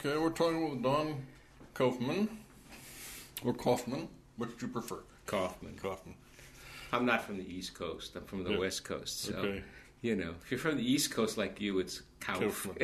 Okay, we're talking with Don Kaufman. Or Kaufman. Which do you prefer? Kaufman. Kaufman. I'm not from the East Coast. I'm from the West Coast. So, okay. You know, if you're from the East Coast like you, it's Kaufman.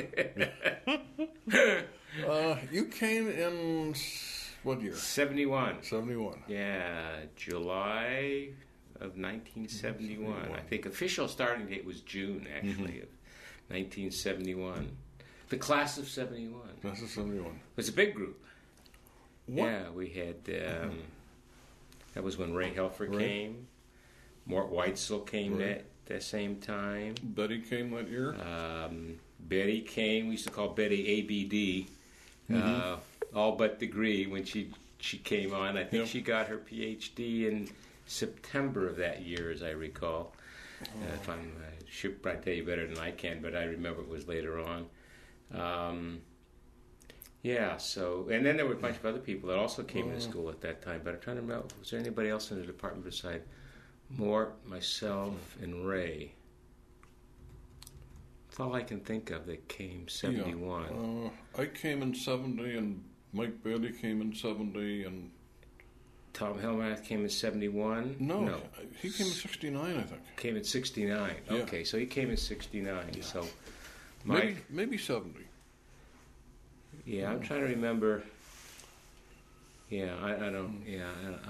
You came in what year? 71. 71. Yeah, July of 1971. I think official starting date was June, actually, of 1971. The class of 71. Class of 71. It was a big group. What? Yeah, we had, that was when Ray Helfer came. Mort Weitzel came at the same time. Betty came that year? Betty came. We used to call Betty ABD, all but degree, when she came on. I think she got her PhD in September of that year, as I recall. If I'm, she'll probably tell you better than I can, but I remember it was later on. So, and then there were a bunch of other people that also came into school at that time, but I'm trying to remember, was there anybody else in the department beside Mort, myself, and Ray? That's all I can think of that came 71. I came in 70, and Mike Bailey came in 70, and Tom Helmath came in 71? No. He came in 69, I think. Came in 69. Yeah. Okay, so he came in 69. Yeah. So maybe 70. Yeah, I'm trying to remember. Yeah, I don't. Yeah.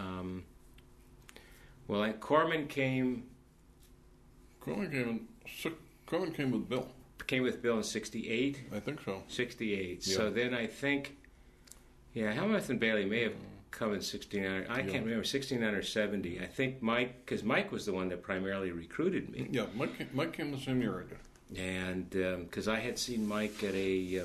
Well, Corman came. Corman came with Bill. Came with Bill in 68? I think so. 68. Yeah. So then I think, Helmuth and Bailey may have come in 69. I can't remember, 69 or 70. I think Mike, because Mike was the one that primarily recruited me. Yeah, Mike came the same year I did. And because I had seen Mike at a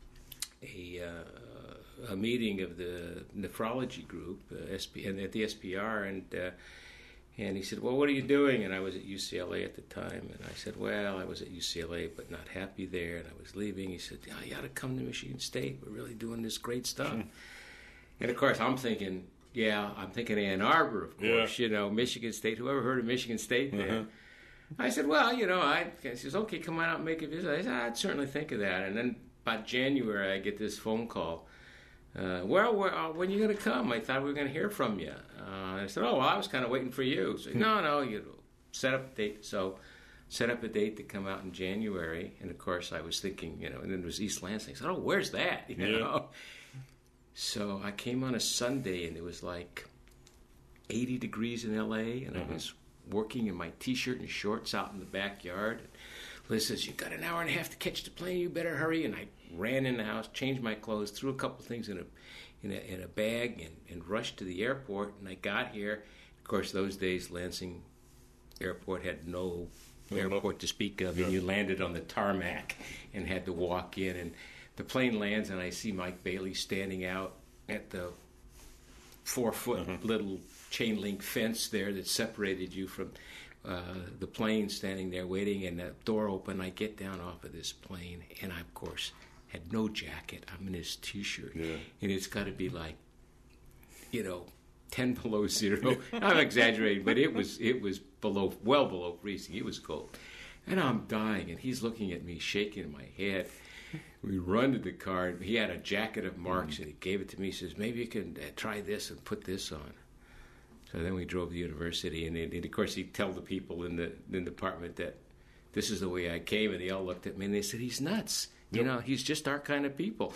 meeting of the nephrology group at the SPR, and he said, "Well, what are you doing?" And I was at UCLA at the time, and I said, "Well, I was at UCLA, but not happy there, and I was leaving." He said, "You ought to come to Michigan State. We're really doing this great stuff." And of course, I'm thinking Ann Arbor, of course. Yeah. Michigan State. Whoever heard of Michigan State there? I said, "Well, he says, okay, come on out and make a visit." I said, "I'd certainly think of that." And then about January, I get this phone call. When are you going to come? I thought we were going to hear from you. I said, I was kind of waiting for you. So, no, set up a date. So set up a date to come out in January. And, of course, I was thinking, and then there was East Lansing. I said, where's that? Yeah. So I came on a Sunday, and it was like 80 degrees in L.A., and I was working in my T-shirt and shorts out in the backyard. Liz says, "You got an hour and a half to catch the plane. You better hurry." And I ran in the house, changed my clothes, threw a couple things in a bag, and rushed to the airport. And I got here. Of course, those days, Lansing Airport had no airport to speak of, and you landed on the tarmac and had to walk in. And the plane lands, and I see Mike Bailey standing out at the 4-foot little chain link fence there that separated you from the plane, standing there waiting, and the door open. I get down off of this plane, and I, of course, had no jacket. I'm in this T-shirt, and it's got to be like, 10 below zero. I'm exaggerating, but it was well below freezing. It was cold, and I'm dying, and he's looking at me, shaking my head. We run to the car, and he had a jacket of Mark's, and he gave it to me. He says, "Maybe you can try this and put this on." So then we drove to the university, and of course he'd tell the people in the department that this is the way I came, and they all looked at me and they said, "He's nuts. He's just our kind of people."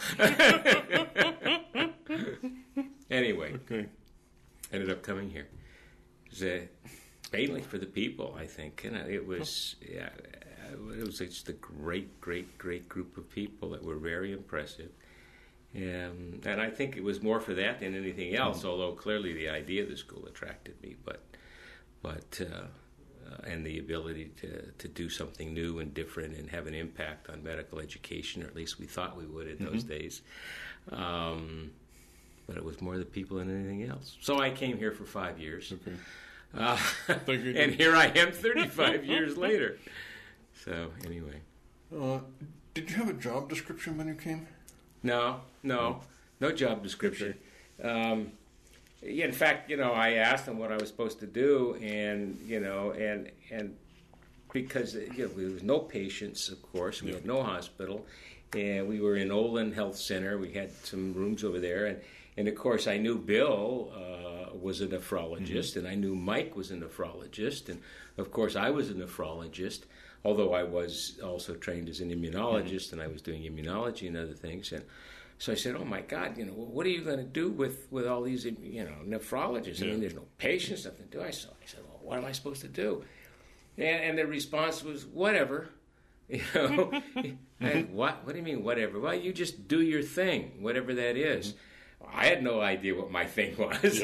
Anyway, ended up coming here. It was mainly for the people, I think. It was just a great group of people that were very impressive. And I think it was more for that than anything else, although clearly the idea of the school attracted me, but and the ability to do something new and different and have an impact on medical education, or at least we thought we would in those days. But it was more the people than anything else. So I came here for 5 years. And here I am 35 years later. So anyway. Did you have a job description when you came? No job description. In fact, I asked them what I was supposed to do, and because there was no patients, of course. We had no hospital, and we were in Olin Health Center. We had some rooms over there, and of course, I knew Bill was a nephrologist, and I knew Mike was a nephrologist, and of course, I was a nephrologist. Although I was also trained as an immunologist, and I was doing immunology and other things, and so I said, "Oh my God, what are you going to do with all these, nephrologists? I mean, there's no patients, nothing to do." I said, "Well, what am I supposed to do?" And the response was, "Whatever." And what do you mean, whatever? Well, you just do your thing, whatever that is. I had no idea what my thing was.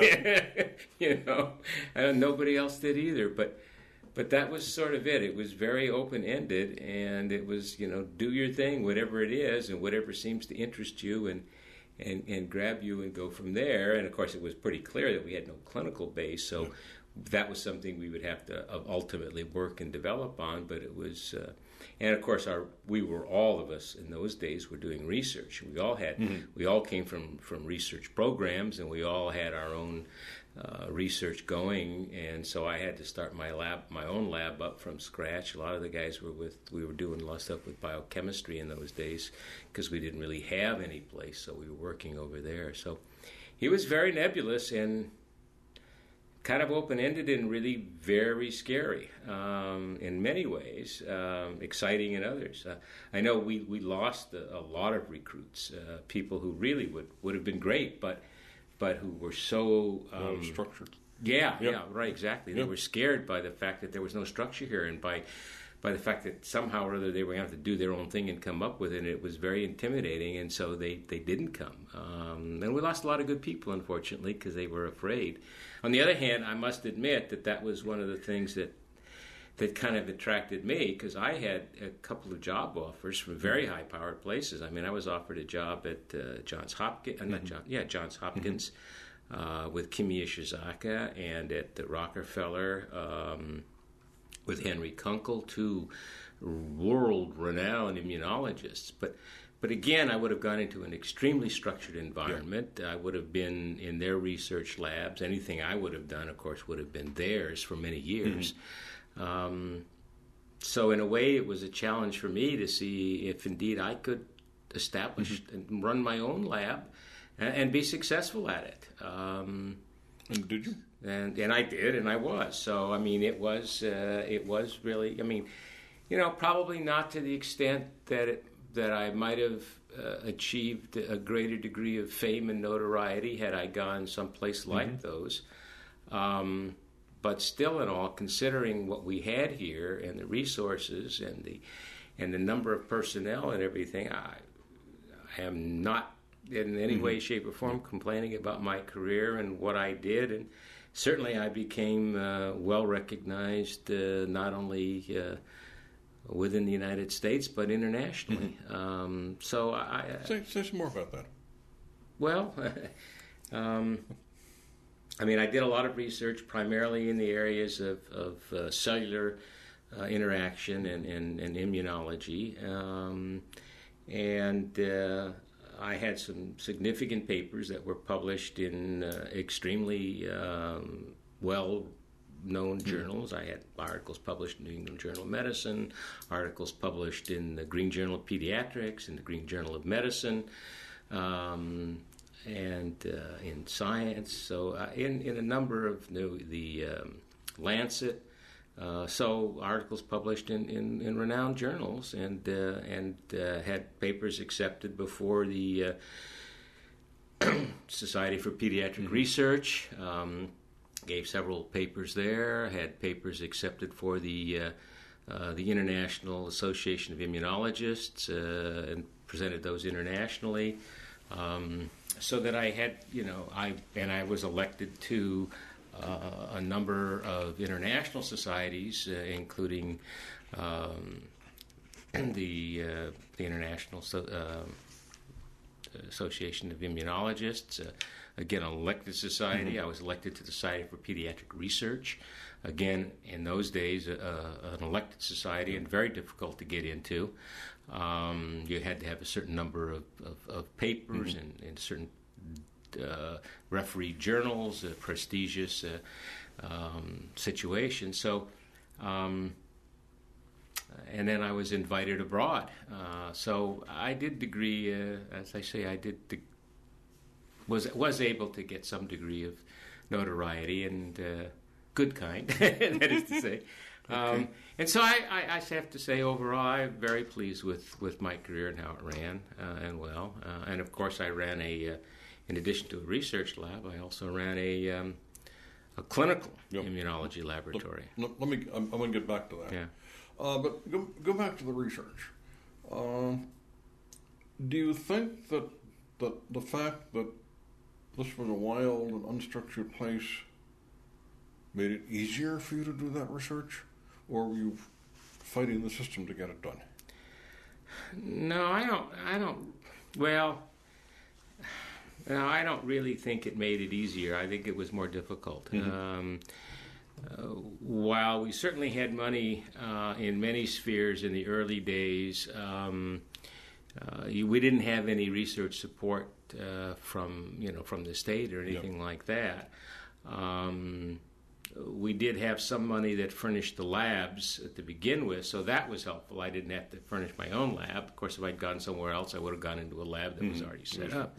And nobody else did either. But that was sort of it. It was very open-ended, and it was, do your thing, whatever it is, and whatever seems to interest you, and grab you and go from there. And of course, it was pretty clear that we had no clinical base, so that was something we would have to ultimately work and develop on. But it was, and of course, all of us in those days were doing research. We all had, we all came from research programs, and we all had our own research going, and so I had to start my own lab up from scratch. A lot of the guys we were doing a lot of stuff with biochemistry in those days because we didn't really have any place, so we were working over there. So he was very nebulous and kind of open-ended and really very scary in many ways, exciting in others. I know we lost a lot of recruits, people who really would have been great, but who were so structured. Yeah, right, exactly. They were scared by the fact that there was no structure here, and by the fact that somehow or other they were going to have to do their own thing and come up with it. And it was very intimidating, and so they didn't come. And we lost a lot of good people, unfortunately, because they were afraid. On the other hand, I must admit that was one of the things that kind of attracted me, because I had a couple of job offers from very high-powered places. I mean, I was offered a job at Johns Hopkins, Johns Hopkins, with Kimi Ishizaka, and at the Rockefeller with Henry Kunkel, two world-renowned immunologists. But again, I would have gone into an extremely structured environment. I would have been in their research labs. Anything I would have done, of course, would have been theirs for many years. So in a way, it was a challenge for me to see if indeed I could establish and run my own lab and be successful at it. And did you? And I did, and I was. So I mean, it was really. I mean, probably not to the extent that I might have achieved a greater degree of fame and notoriety had I gone someplace like those. But still, in all, considering what we had here and the resources and the number of personnel and everything, I am not in any way, shape, or form complaining about my career and what I did. And certainly, I became well recognized not only within the United States but internationally. So say some more about that. Well. I mean, I did a lot of research primarily in the areas of cellular interaction and immunology. And I had some significant papers that were published in extremely well-known journals. I had articles published in the New England Journal of Medicine, articles published in the Green Journal of Pediatrics, in the Green Journal of Medicine, and in Science, so in a number of the Lancet, so articles published in renowned journals, and had papers accepted before the Society for Pediatric Research. Gave several papers there. Had papers accepted for the International Association of Immunologists, and presented those internationally. So that I had, I was elected to a number of international societies, including the International Association of Immunologists. Again, an elected society. I was elected to the Society for Pediatric Research. Again, in those days, an elected society and very difficult to get into. You had to have a certain number of papers and certain refereed journals, prestigious situations. So and then I was invited abroad. So I did degree, as I say, was able to get some degree of notoriety and good kind, that is to say. Okay. And so I have to say, overall, I'm very pleased with my career and how it ran, and well. And of course, I ran in addition to a research lab, I also ran a clinical immunology laboratory. Let me. I'm going to get back to that. Yeah. But go back to the research. Do you think that the fact that this was a wild and unstructured place made it easier for you to do that research, or were you fighting the system to get it done? No, I don't. Well, no, I don't really think it made it easier. I think it was more difficult. Mm-hmm. While we certainly had money in many spheres in the early days, we didn't have any research support from the state or anything like that. We did have some money that furnished the labs to begin with, so that was helpful. I didn't have to furnish my own lab. Of course, if I'd gone somewhere else, I would have gone into a lab that was already set up.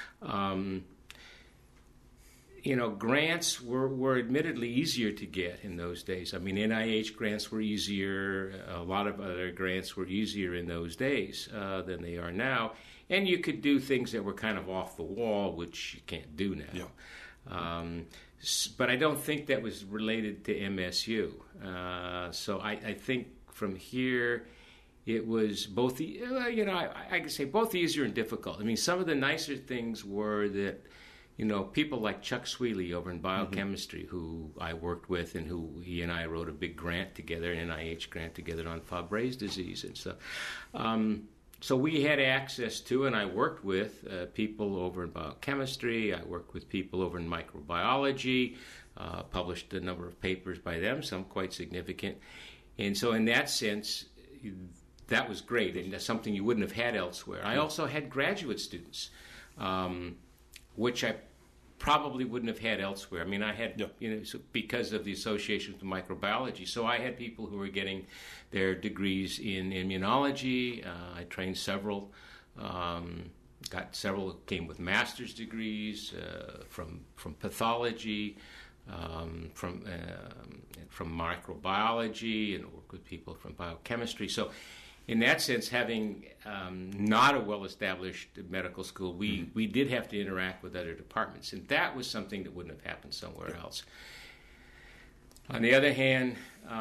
Yeah. Grants were admittedly easier to get in those days. I mean, NIH grants were easier. A lot of other grants were easier in those days than they are now. And you could do things that were kind of off the wall, which you can't do now. Yeah. But I don't think that was related to MSU. So I think from here, it was both, I could say both easier and difficult. I mean, some of the nicer things were that, people like Chuck Sweely over in biochemistry, who I worked with and who he and I wrote a big grant together, an NIH grant together on Fabry's disease and stuff. So we had access to, and I worked with people over in biochemistry. I worked with people over in microbiology, published a number of papers by them, some quite significant. And so in that sense, that was great, and that's something you wouldn't have had elsewhere. I also had graduate students, which I probably wouldn't have had elsewhere. I mean, I had, because of the association with microbiology. So I had people who were getting their degrees in immunology. I trained several, got several who came with master's degrees from pathology, from microbiology, and worked with people from biochemistry. So in that sense, having not a well-established medical school, we did have to interact with other departments, and that was something that wouldn't have happened somewhere else. On the other hand,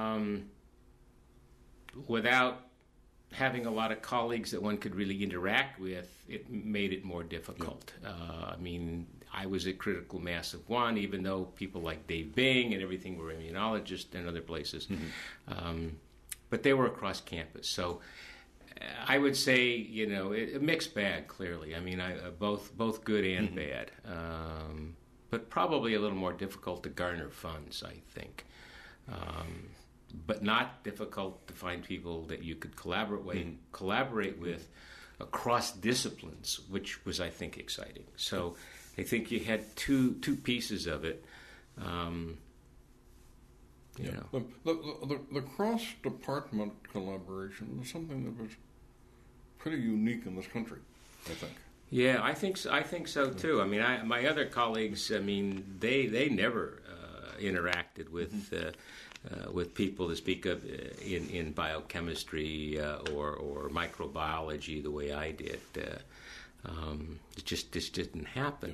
without having a lot of colleagues that one could really interact with, it made it more difficult. I mean, I was a critical mass of one, even though people like Dave Bing and everything were immunologists and other places. But they were across campus. So I would say, a mixed bag, clearly. I mean, both good and bad. But probably a little more difficult to garner funds, I think. But not difficult to find people that you could collaborate with across disciplines, which was, I think, exciting. So I think you had two pieces of it. The cross-department collaboration was something that was pretty unique in this country, I think. Yeah, I think so too. I mean, my other colleagues, I mean, they never interacted with people to speak of in biochemistry or microbiology the way I did. It just didn't happen.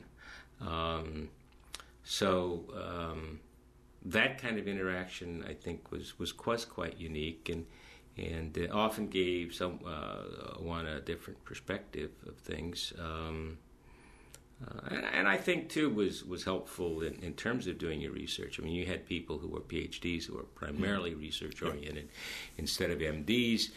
That kind of interaction, I think, was quite unique, and often gave one a different perspective of things. And I think too was helpful in terms of doing your research. I mean, you had people who were PhDs who were primarily research oriented instead of MDs.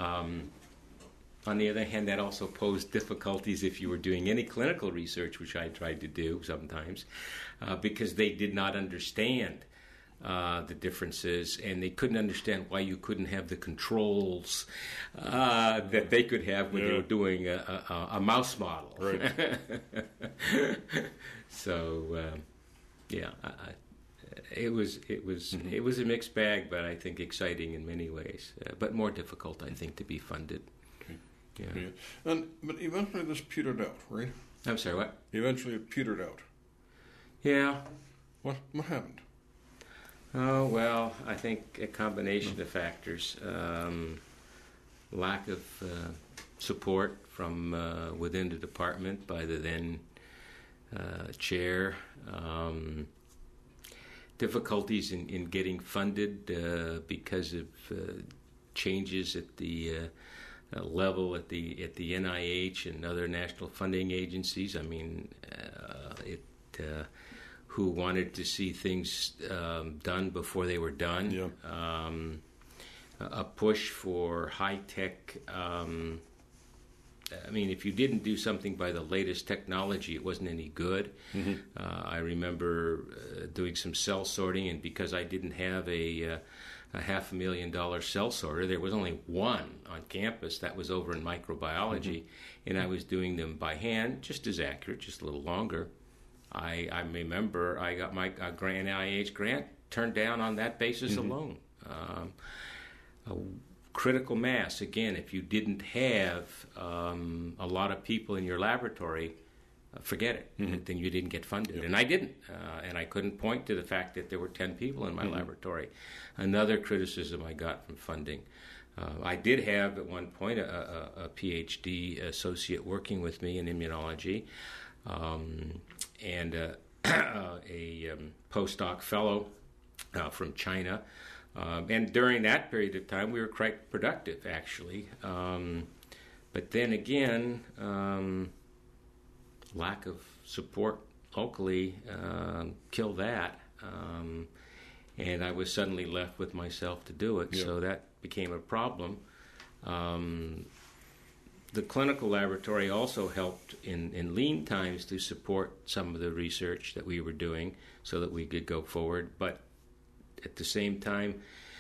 On the other hand, that also posed difficulties if you were doing any clinical research, which I tried to do sometimes, because they did not understand the differences, and they couldn't understand why you couldn't have the controls that they could have when they were doing a mouse model. Right. So, It was a mixed bag, but I think exciting in many ways, but more difficult, I think, to be funded. Okay. Yeah. But eventually this petered out, right? I'm sorry, what? Eventually it petered out. Yeah. What happened? Oh, well, I think a combination of factors. Lack of support from within the department by the then chair. Difficulties in getting funded because of changes at the level at the NIH and other national funding agencies. I mean, who wanted to see things done before they were done. Yeah. A push for high-tech. I mean, if you didn't do something by the latest technology, it wasn't any good. Mm-hmm. I remember doing some cell sorting, and because I didn't have a $500,000 cell sorter, there was only one on campus that was over in microbiology, and I was doing them by hand, just as accurate, just a little longer. I remember I got my NIH grant turned down on that basis alone. A critical mass, again, if you didn't have a lot of people in your laboratory, forget it. Then you didn't get funded. Yep. And I didn't. And I couldn't point to the fact that there were 10 people in my laboratory. Another criticism I got from funding. I did have, at one point, a PhD associate working with me in immunology, and a postdoc fellow from China. And during that period of time, we were quite productive, actually. But then again, lack of support locally killed that. And I was suddenly left with myself to do it. Yeah. So that became a problem. The clinical laboratory also helped in lean times to support some of the research that we were doing so that we could go forward. But at the same time,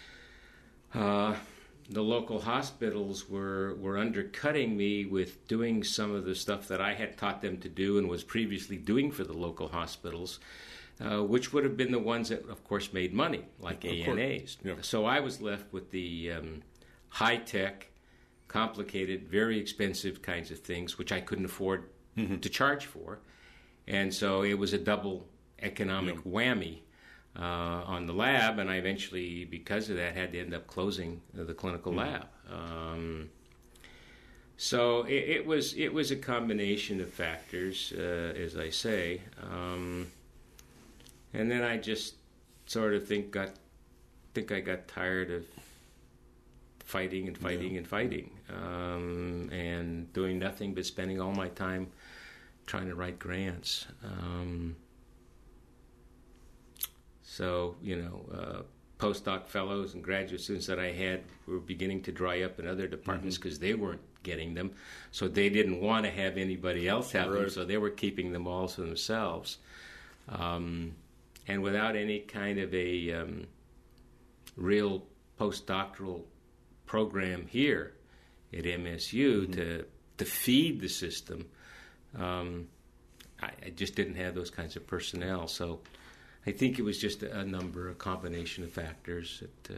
the local hospitals were undercutting me with doing some of the stuff that I had taught them to do and was previously doing for the local hospitals, which would have been the ones that, of course, made money, like ANAs. Yeah. So I was left with the high-tech, complicated, very expensive kinds of things, which I couldn't afford to charge for. And so it was a double economic whammy on the lab, and I eventually, because of that, had to end up closing the clinical lab. So it was a combination of factors, as I say, and then I just sort of think I got tired of fighting and doing nothing but spending all my time trying to write grants. So, postdoc fellows and graduate students that I had were beginning to dry up in other departments because they weren't getting them. So they didn't want to have anybody else have them, so they were keeping them all to themselves. And without any kind of a real postdoctoral program here at MSU to feed the system, I just didn't have those kinds of personnel. So I think it was just a combination of factors that,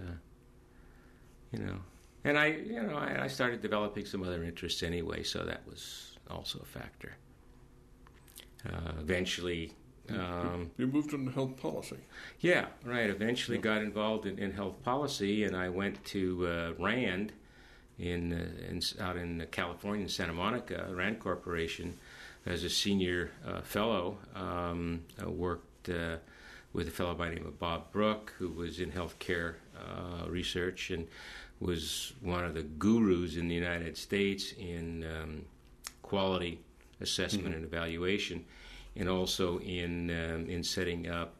and I started developing some other interests anyway, so that was also a factor. Eventually, you moved into health policy. Yeah, right. Eventually got involved in health policy, and I went to RAND out in California, in Santa Monica, RAND Corporation, as a senior fellow. I worked with a fellow by the name of Bob Brook, who was in healthcare research and was one of the gurus in the United States in quality assessment and evaluation, and also in setting up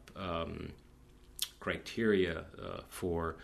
criteria for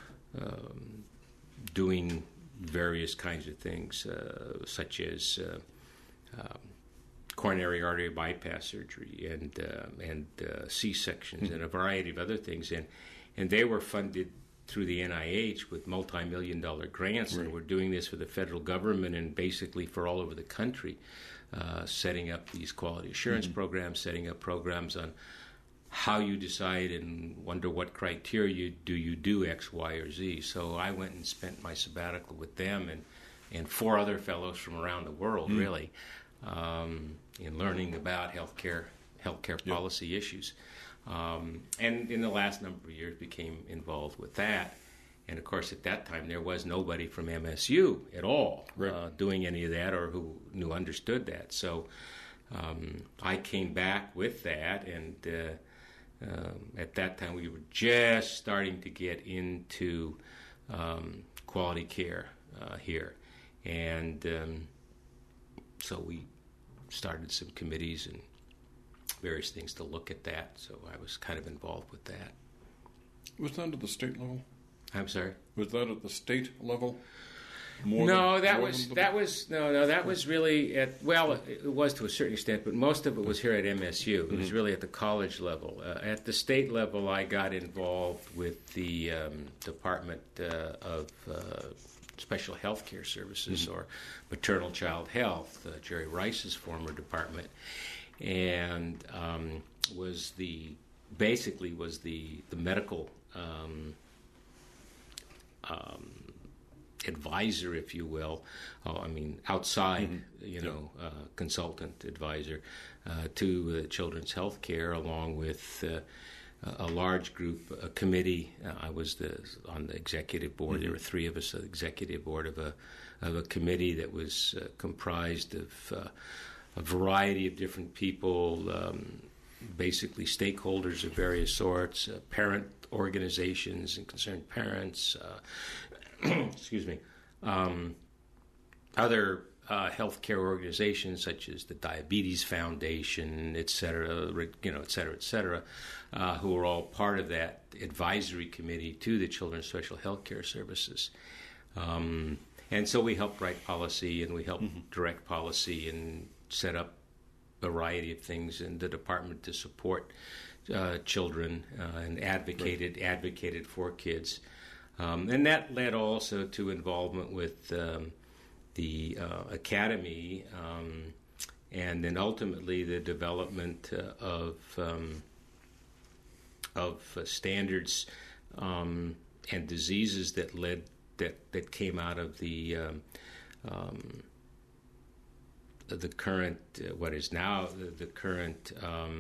doing various kinds of things, such as coronary artery bypass surgery and C-sections and a variety of other things. And they were funded through the NIH with multi-million-dollar grants, and we're doing this for the federal government and basically for all over the country, setting up these quality assurance programs, setting up programs on how you decide and under what criteria do you do X, Y, or Z. So I went and spent my sabbatical with them and 4 other fellows from around the world, really, in learning about healthcare policy issues. And in the last number of years became involved with that. And, of course, at that time, there was nobody from MSU at all doing any of that or who understood that. So I came back with that, and at that time, we were just starting to get into quality care here. And so we started some committees and various things to look at that. So I was kind of involved with that. Was that at the state level? I'm sorry? Was that at the state level? That was really at, well, it was to a certain extent, but most of it was here at MSU. It was really at the college level. At the state level, I got involved with the Department of Special Health Care Services, or Maternal Child Health, Jerry Rice's former department, and was the medical advisor, if you will, outside, consultant advisor to Children's Health Care, along with a large group, a committee. I was on the executive board. There were 3 of us, the executive board of a committee that was comprised of a variety of different people, basically stakeholders of various sorts, parent organizations and concerned parents, excuse me, other healthcare organizations such as the Diabetes Foundation, et cetera, who are all part of that advisory committee to the Children's Special Health Care Services. And so we helped write policy, and we helped direct policy and set up a variety of things in the department to support children and advocated for kids. And that led also to involvement with the academy, and then ultimately the development of standards and diseases that came out of the current what is now the current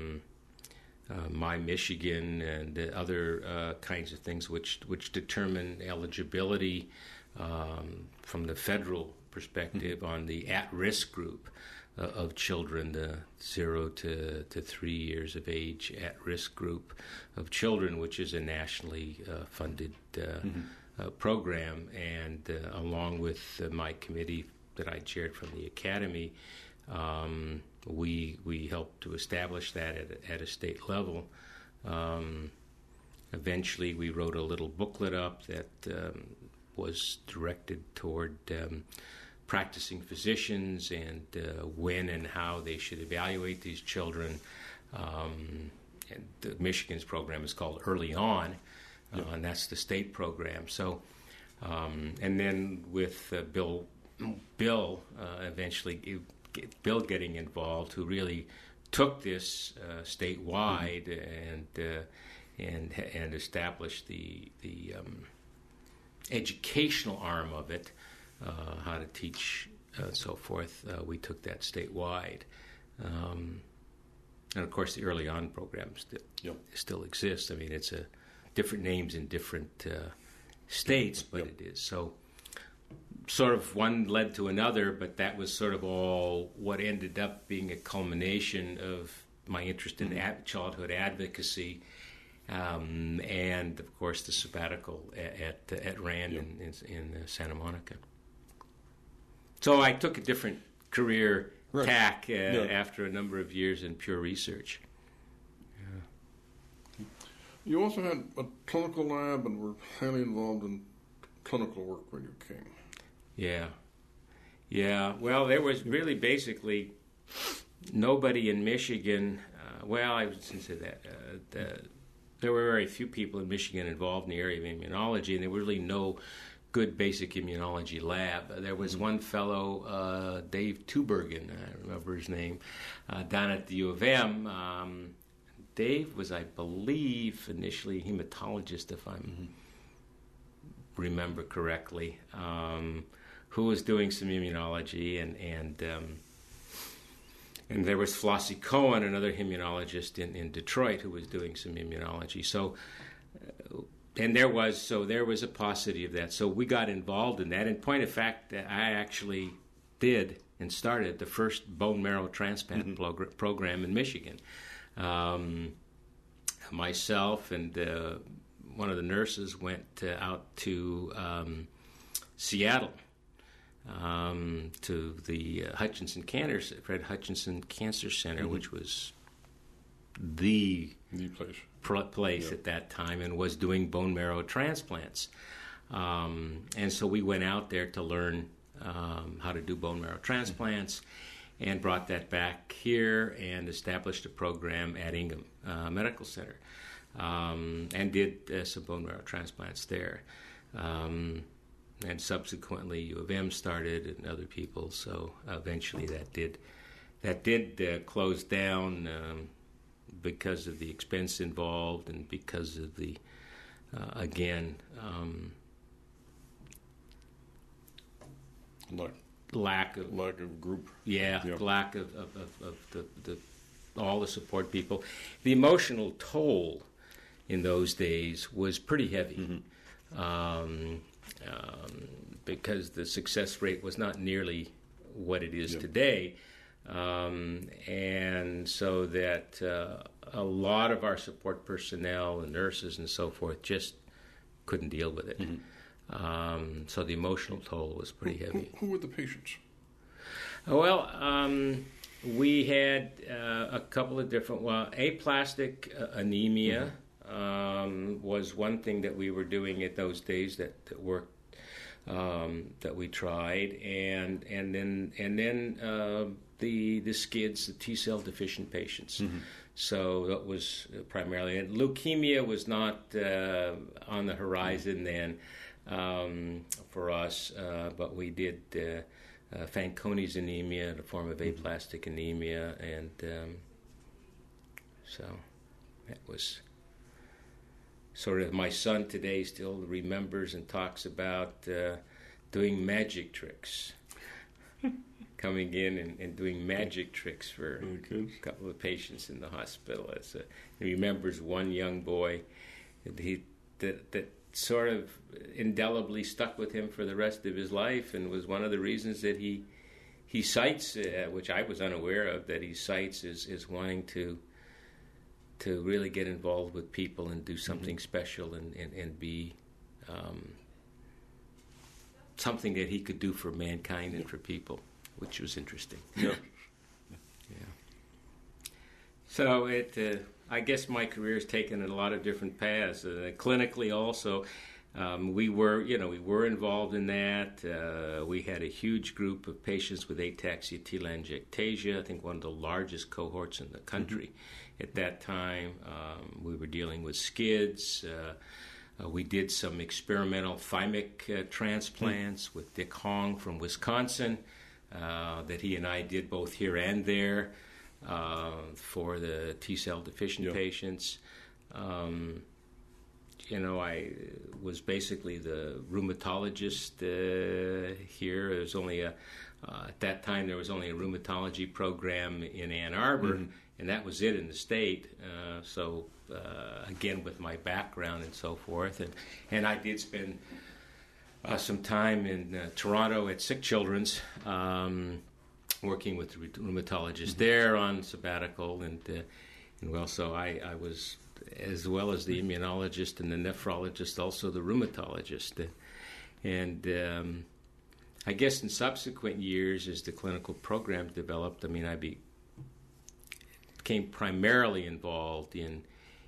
My Michigan and other kinds of things which determine eligibility from the federal perspective on the at-risk group of children, the 0 to 3 years of age at-risk group of children, which is a nationally funded program. And along with my committee that I chaired from the academy, we helped to establish that at a state level. Eventually, we wrote a little booklet up that was directed toward practicing physicians and when and how they should evaluate these children. And Michigan's program is called Early On, and that's the state program. So, and then with Bill eventually. Bill getting involved, who really took this statewide and established the educational arm of it, how to teach and so forth. We took that statewide, and of course the Early On program still exists. I mean, it's different names in different states, but it is so. Sort of one led to another, but that was sort of all what ended up being a culmination of my interest in childhood advocacy, and of course the sabbatical at Rand in Santa Monica. So I took a different career tack after a number of years in pure research. You also had a clinical lab and were highly involved in clinical work when you came. Yeah. Well, there was really basically nobody in Michigan. I shouldn't say that. There were very few people in Michigan involved in the area of immunology, and there was really no good basic immunology lab. There was one fellow, Dave Tubergen, I remember his name, down at the U of M. Dave was, I believe, initially a hematologist, if I remember correctly, who was doing some immunology, and there was Flossie Cohen, another immunologist in Detroit, who was doing some immunology. So, there was a paucity of that. So we got involved in that. In point of fact, I actually did and started the first bone marrow transplant program in Michigan. Myself and one of the nurses went out to Seattle, to the Fred Hutchinson Cancer Center, which was the place at that time, and was doing bone marrow transplants. And so we went out there to learn how to do bone marrow transplants, and brought that back here and established a program at Ingham Medical Center, and did some bone marrow transplants there. And subsequently U of M started, and other people. So eventually that did close down because of the expense involved, and because of the lack of group. Lack of the all the support people. The emotional toll in those days was pretty heavy. Because the success rate was not nearly what it is today. And so that a lot of our support personnel and nurses and so forth just couldn't deal with it. So the emotional toll was pretty heavy. Who were the patients? Well, we had a couple of different... aplastic anemia was one thing that we were doing at those days that worked, that we tried, and then the SCIDs, the T-cell deficient patients. So that was primarily, and leukemia was not on the horizon then for us, but we did Fanconi's anemia, a form of aplastic anemia, and so that was sort of, my son today still remembers and talks about doing magic tricks. Coming in and doing magic tricks for a couple of patients in the hospital. He remembers one young boy that sort of indelibly stuck with him for the rest of his life, and was one of the reasons that he cites, which I was unaware of, that he cites is wanting to really get involved with people and do something special and be something that he could do for mankind and for people, which was interesting. Yeah. So I guess my career has taken a lot of different paths. Clinically, also, we were involved in that. We had a huge group of patients with ataxia telangiectasia. I think one of the largest cohorts in the country at that time. We were dealing with SCIDs. We did some experimental thymic transplants with Dick Hong from Wisconsin, that he and I did both here and there for the T-cell deficient patients. I was basically the rheumatologist here. There was only at that time there was only a rheumatology program in Ann Arbor, and that was it in the state. So again, with my background and so forth, and I did spend some time in Toronto at Sick Children's, working with the rheumatologist there on sabbatical, and so I was, as well as the immunologist and the nephrologist, also the rheumatologist, and I guess in subsequent years, as the clinical program developed, I became primarily involved in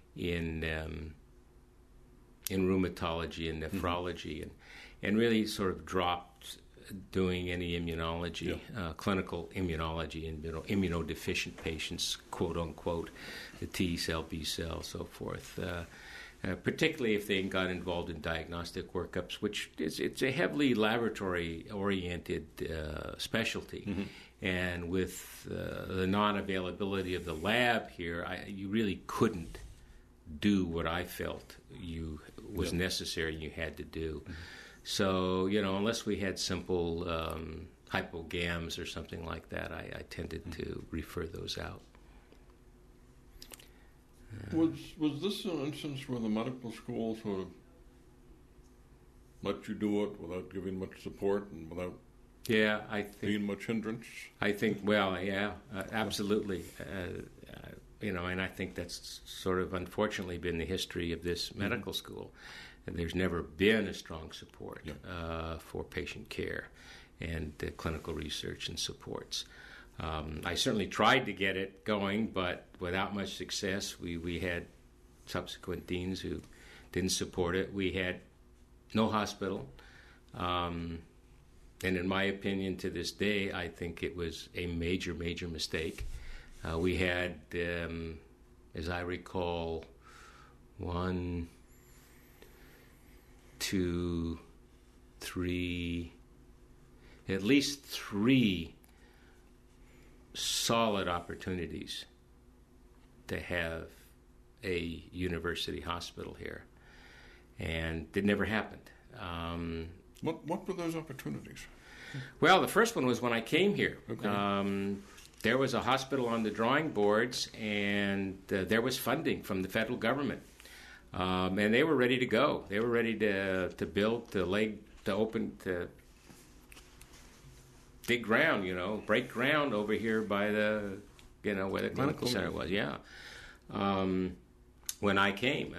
rheumatology and nephrology, and really sort of dropped doing any immunology, clinical immunology in immunodeficient patients, quote unquote, the T cell, B cell, so forth. Particularly if they got involved in diagnostic workups, which it's a heavily laboratory-oriented specialty, And with the non-availability of the lab here, you really couldn't do what I felt was necessary and you had to do. Mm-hmm. So, unless we had simple hypogams or something like that, I tended to refer those out. Was this an instance where the medical school sort of let you do it without giving much support and without being much hindrance? I think, absolutely. And I think that's sort of unfortunately been the history of this medical school. And there's never been a strong support for patient care and clinical research and supports. I certainly tried to get it going, but without much success. We had subsequent deans who didn't support it. We had no hospital. And in my opinion, to this day, I think it was a major, major mistake. We had, as I recall, 1, 2, 3, at least 3 solid opportunities to have a university hospital here, and it never happened. What were those opportunities? Well, the first one was when I came here. Okay. There was a hospital on the drawing boards, and there was funding from the federal government, and they were ready to go. They were ready to build, to dig ground, break ground over here by the, where the clinical center was. Yeah. When I came,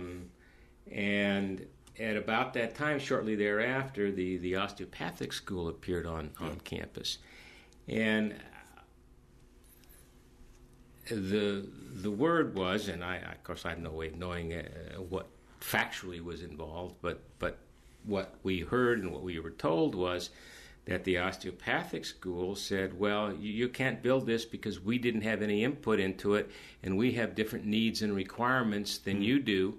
and at about that time, shortly thereafter, the osteopathic school appeared on campus, and the word was, and of course I had no way of knowing what factually was involved, but what we heard and what we were told was that the osteopathic school said, well, you can't build this because we didn't have any input into it, and we have different needs and requirements than you do.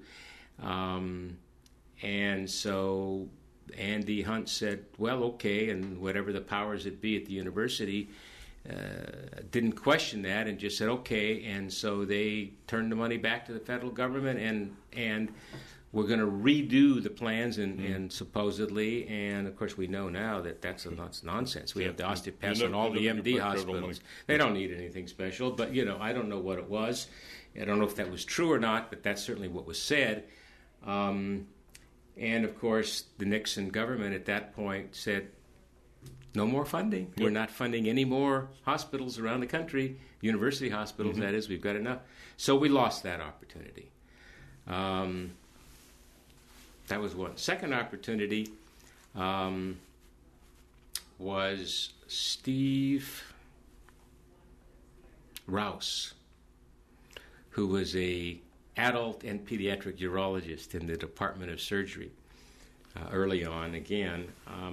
And so Andy Hunt said, well, okay, and whatever the powers that be at the university didn't question that and just said, okay, and so they turned the money back to the federal government, and we're going to redo the plans and supposedly, and of course we know now that that's nonsense. We have the osteopaths and all the MD hospitals. They don't need anything special, but I don't know what it was. I don't know if that was true or not, but that's certainly what was said. And of course the Nixon government at that point said, no more funding. Yep. We're not funding any more hospitals around the country, university hospitals, that is. We've got enough. So we lost that opportunity. That was one. Second opportunity was Steve Rouse, who was a adult and pediatric urologist in the Department of Surgery early on. Again,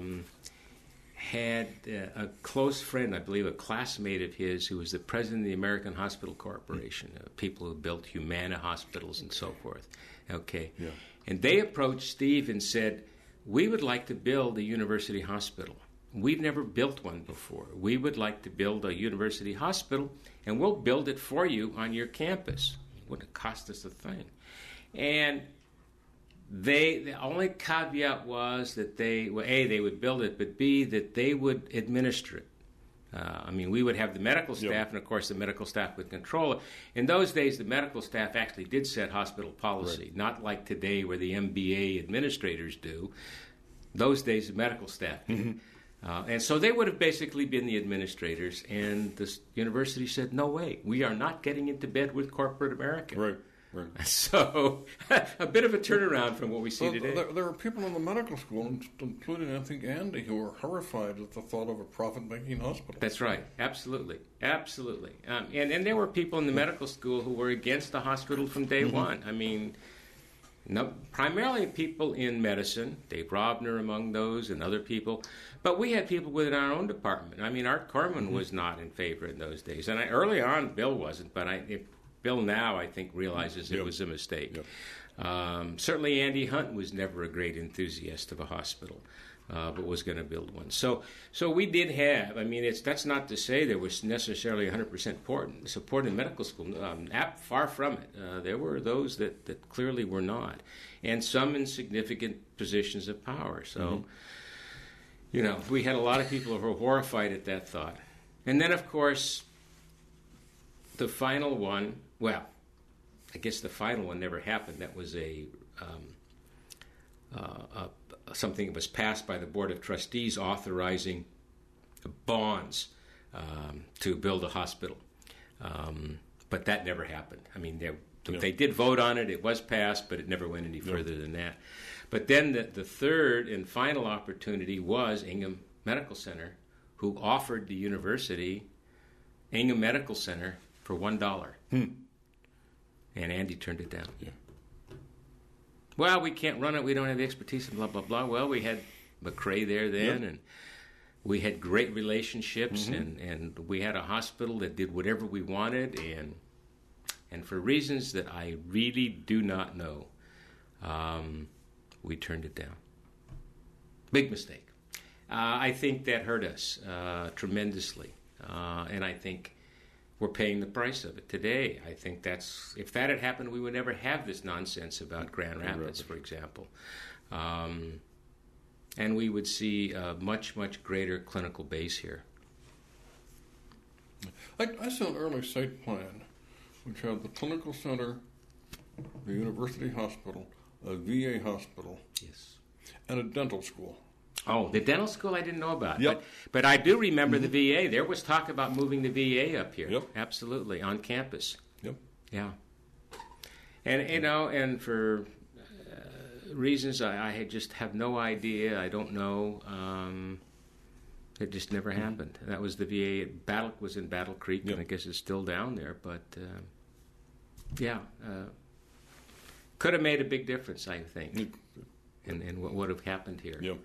had a close friend, I believe a classmate of his, who was the president of the American Hospital Corporation, people who built Humana hospitals and so forth. Okay. Yeah. And they approached Steve and said, we would like to build a university hospital. We've never built one before. We would like to build a university hospital, and we'll build it for you on your campus. It wouldn't cost us a thing. And the only caveat was that they would build it, but B, that they would administer it. We would have the medical staff, and of course the medical staff would control it. In those days, the medical staff actually did set hospital policy, right. Not like today where the MBA administrators do. Those days, the medical staff did. And so they would have basically been the administrators, and the university said, no way, we are not getting into bed with corporate America. Right. So, a bit of a turnaround from what we see today. There are people in the medical school, including, I think, Andy, who are horrified at the thought of a profit-making hospital. That's right. Absolutely. And there were people in the medical school who were against the hospital from day one. Primarily people in medicine, Dave Robner among those, and other people. But we had people within our own department. Art Corman was not in favor in those days. And early on, Bill wasn't, but Bill now, I think, realizes it was a mistake. Yep. Certainly Andy Hunt was never a great enthusiast of a hospital. but was going to build one. So we did have. I mean, that's not to say there was necessarily 100% support in medical school. Far from it. There were those that clearly were not, and some in significant positions of power. So, we had a lot of people who were horrified at that thought. And then, of course, the final one. Well, I guess the final one never happened. That was something that was passed by the Board of Trustees authorizing bonds to build a hospital. But that never happened. I mean, they did vote on it. It was passed, but it never went any further than that. But then the third and final opportunity was Ingham Medical Center, who offered the university Ingham Medical Center for $1. And Andy turned it down. Yeah. Well, we can't run it. We don't have the expertise and blah, blah, blah. Well, we had McCrae there then, and we had great relationships, and we had a hospital that did whatever we wanted, and for reasons that I really do not know, we turned it down. Big mistake. I think that hurt us tremendously, and I think we're paying the price of it today. I think if that had happened, we would never have this nonsense about Grand Rapids, for example. And we would see a much, much greater clinical base here. I saw an early site plan which had the clinical center, the university hospital, a VA hospital, and a dental school. Oh, the dental school I didn't know about. Yep. But I do remember the VA. There was talk about moving the VA up here. Yep. Absolutely, on campus. Yep. Yeah. And, and for reasons I just have no idea, I don't know, it just never happened. That was the VA. Was in Battle Creek, and I guess it's still down there. But, could have made a big difference, I think, in what would have happened here. Yep.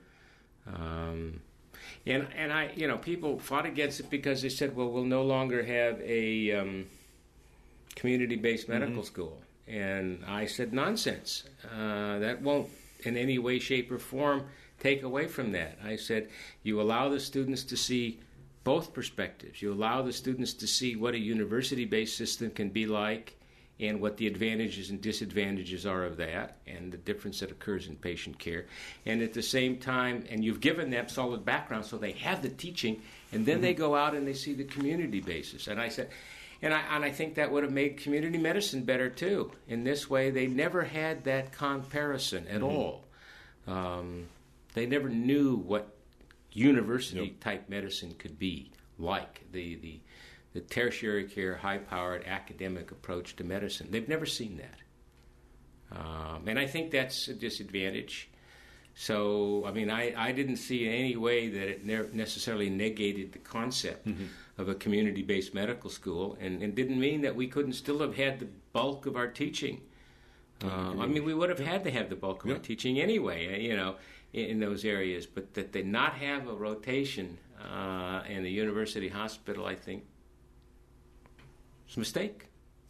And I, people fought against it because they said, well, we'll no longer have a community-based medical school. And I said, nonsense. That won't in any way, shape, or form take away from that. I said, you allow the students to see both perspectives. You allow the students to see what a university-based system can be like and what the advantages and disadvantages are of that, and the difference that occurs in patient care. And at the same time, and you've given them solid background, so they have the teaching, and then they go out and they see the community basis. And I said, and I think that would have made community medicine better too. In this way, they never had that comparison at all. They never knew what university-type medicine could be like, the tertiary care, high-powered academic approach to medicine. They've never seen that. And I think that's a disadvantage. So, I mean, I didn't see in any way that it necessarily negated the concept of a community-based medical school, and didn't mean that we couldn't still have had the bulk of our teaching. I mean, we would have had to have the bulk of our teaching anyway, in those areas. But that they not have a rotation in the university hospital, I think, it's a mistake.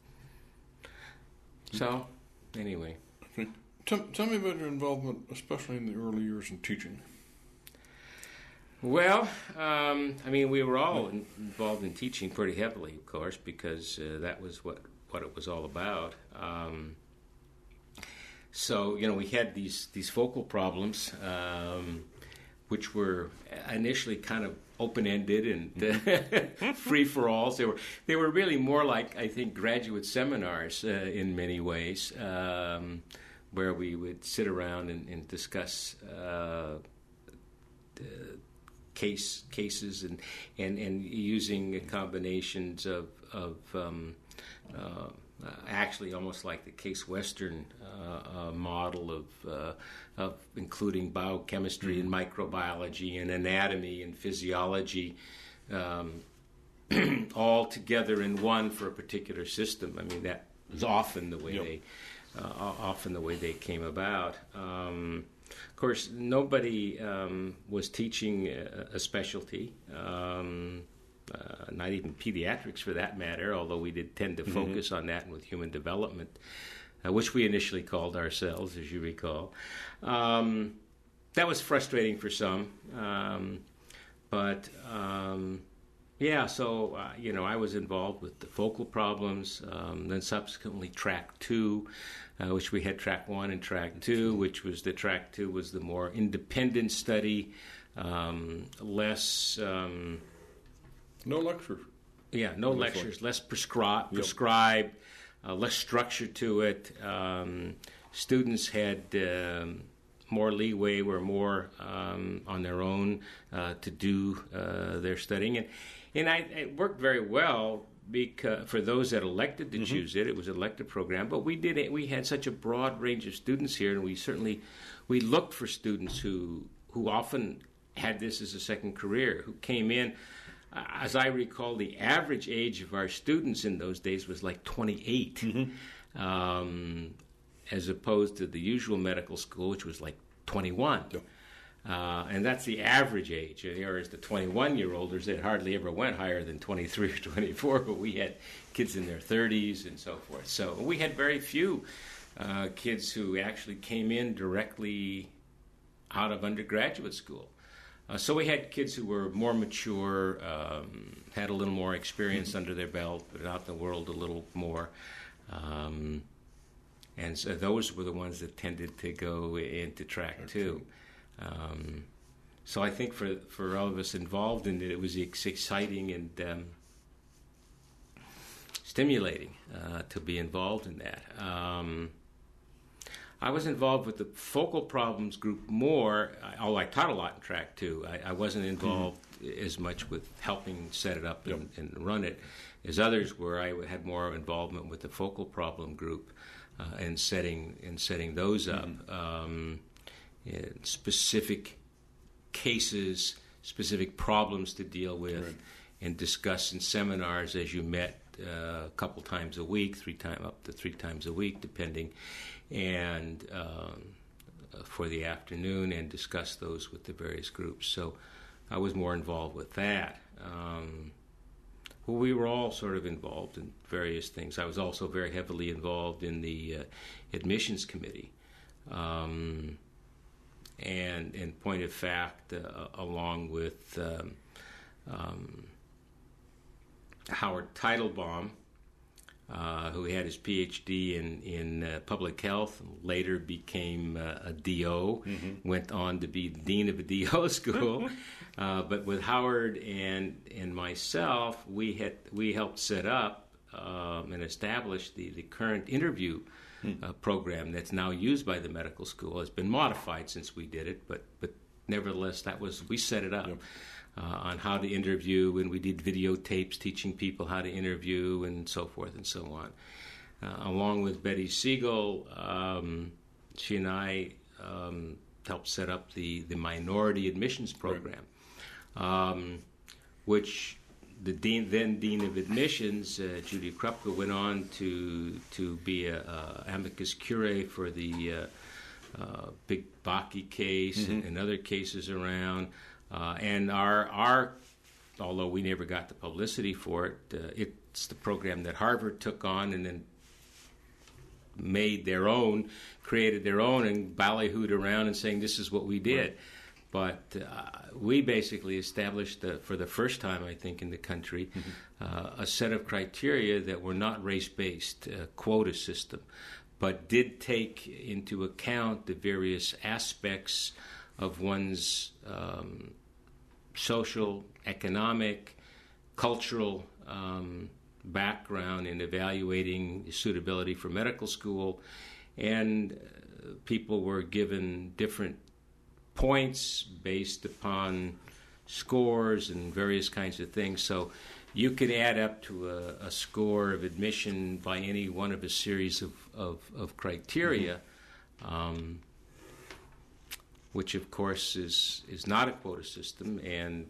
So, anyway. Okay. Tell me about your involvement, especially in the early years in teaching. Well, I mean, we were all involved in teaching pretty heavily, of course, because that was what it was all about. So, we had these focal problems, which were initially kind of open-ended and free-for-alls. They were really more like, I think, graduate seminars in many ways, where we would sit around and discuss cases and using combinations of actually almost like the Case Western model of including biochemistry and microbiology and anatomy and physiology all together in one for a particular system. I mean, that was often the way they came about. Of course, nobody was teaching a specialty. Not even pediatrics for that matter, although we did tend to focus on that with human development, which we initially called ourselves, as you recall. that was frustrating for some. Yeah, so, I was involved with the focal problems, then subsequently Track 2, which we had Track 1 and Track 2, which was the Track 2 was the more independent study, less... no lectures. Yeah, no lectures, less prescribed, less structure to it. Students had more leeway, were more on their own to do their studying. And it worked very well because for those that elected to choose it. It was an elected program, but we had such a broad range of students here, and we looked for students who often had this as a second career, who came in. As I recall, the average age of our students in those days was like 28, as opposed to the usual medical school, which was like 21. Yeah. And that's the average age. Whereas the 21-year-olders, they hardly ever went higher than 23 or 24, but we had kids in their 30s and so forth. So we had very few kids who actually came in directly out of undergraduate school. So we had kids who were more mature, had a little more experience under their belt, but out in the world a little more. And so those were the ones that tended to go into Track 2. So I think for all of us involved in it, it was exciting and stimulating to be involved in that. I was involved with the focal problems group more, although I taught a lot in Track 2. I wasn't involved as much with helping set it up and run it as others were. I had more involvement with the focal problem group and setting those up. Specific cases, specific problems to deal with, and discuss in seminars as you met a couple times a week, up to three times a week, depending, and for the afternoon, and discuss those with the various groups. So I was more involved with that. We were all sort of involved in various things. I was also very heavily involved in the admissions committee. And in point of fact, along with Howard Teitelbaum, who had his PhD in public health, later became a DO, went on to be the dean of a DO school. But with Howard and myself, we helped set up and establish the current interview program that's now used by the medical school. It's been modified since we did it, but nevertheless, we set it up on how to interview, and we did videotapes teaching people how to interview and so forth and so on. Along with Betty Siegel, she and I helped set up the minority admissions program, which the then Dean of Admissions, Judy Krupka, went on to be a amicus curiae for the Big Baki case and other cases around. And our, although we never got the publicity for it, it's the program that Harvard took on and then made their own, created their own, and ballyhooed around and saying this is what we did. Right. But we basically established, for the first time, I think, in the country, a set of criteria that were not race-based, quota system, but did take into account the various aspects of one's social, economic, cultural background in evaluating suitability for medical school. And people were given different points based upon scores and various kinds of things. So you could add up to a score of admission by any one of a series of criteria, which of course is not a quota system. And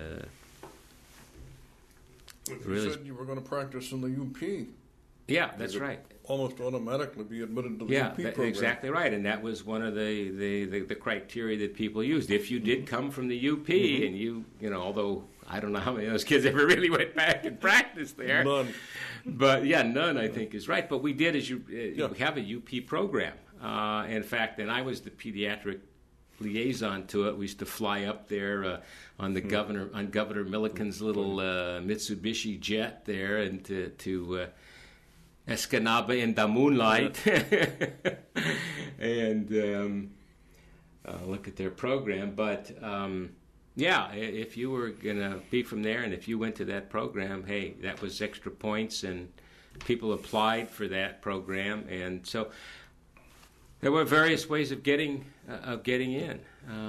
you said you were going to practice in the UP. Yeah, that's right. Almost automatically be admitted to the UP program. Yeah, exactly right. And that was one of the criteria that people used. If you did come from the UP, and you know, although I don't know how many of those kids ever really went back and practiced there. None. But yeah, none, I think, is right. But we did, we have a UP program. In fact, and I was the pediatric liaison to it. We used to fly up there on the Governor Milliken's little Mitsubishi jet there, and to Escanaba in the moonlight, and look at their program. But yeah, if you were gonna be from there, and if you went to that program, hey, that was extra points, and people applied for that program, and so there were various ways of getting in.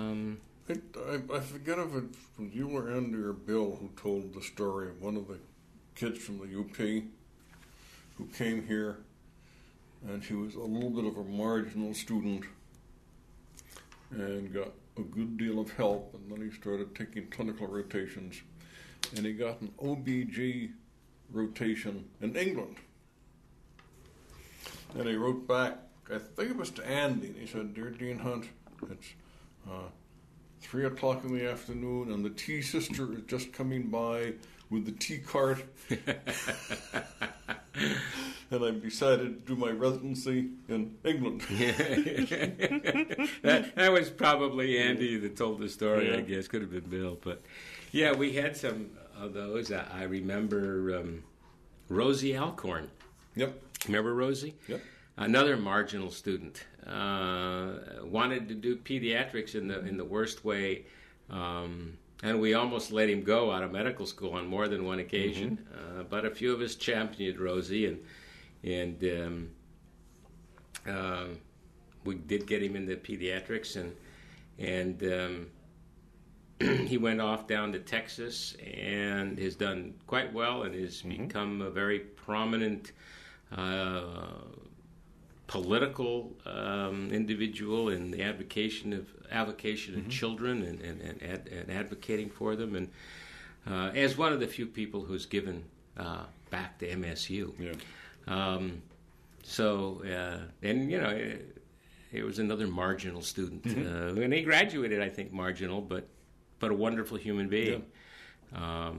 I forget if it was you or Andy or Bill who told the story of one of the kids from the UP who came here, and he was a little bit of a marginal student and got a good deal of help, and then he started taking clinical rotations, and he got an OBG rotation in England. And he wrote back, I think it was to Andy, and he said, "Dear Dean Hunt, it's 3 o'clock in the afternoon, and the tea sister is just coming by with the tea cart." And I decided to do my residency in England. that was probably Andy that told the story, Yeah. I guess. Could have been Bill. But yeah, we had some of those. I remember Rosie Alcorn. Yep. Remember Rosie? Yep. Another marginal student. Wanted to do pediatrics in the worst way. And we almost let him go out of medical school on more than one occasion. But a few of us championed Rosie, and we did get him into pediatrics, and he went off down to Texas and has done quite well, and has become a very prominent political individual in the avocation of children and advocating for them, and as one of the few people who's given back to MSU. Yeah. And you know, he was another marginal student, and he graduated, I think, marginal, but a wonderful human being. Yeah.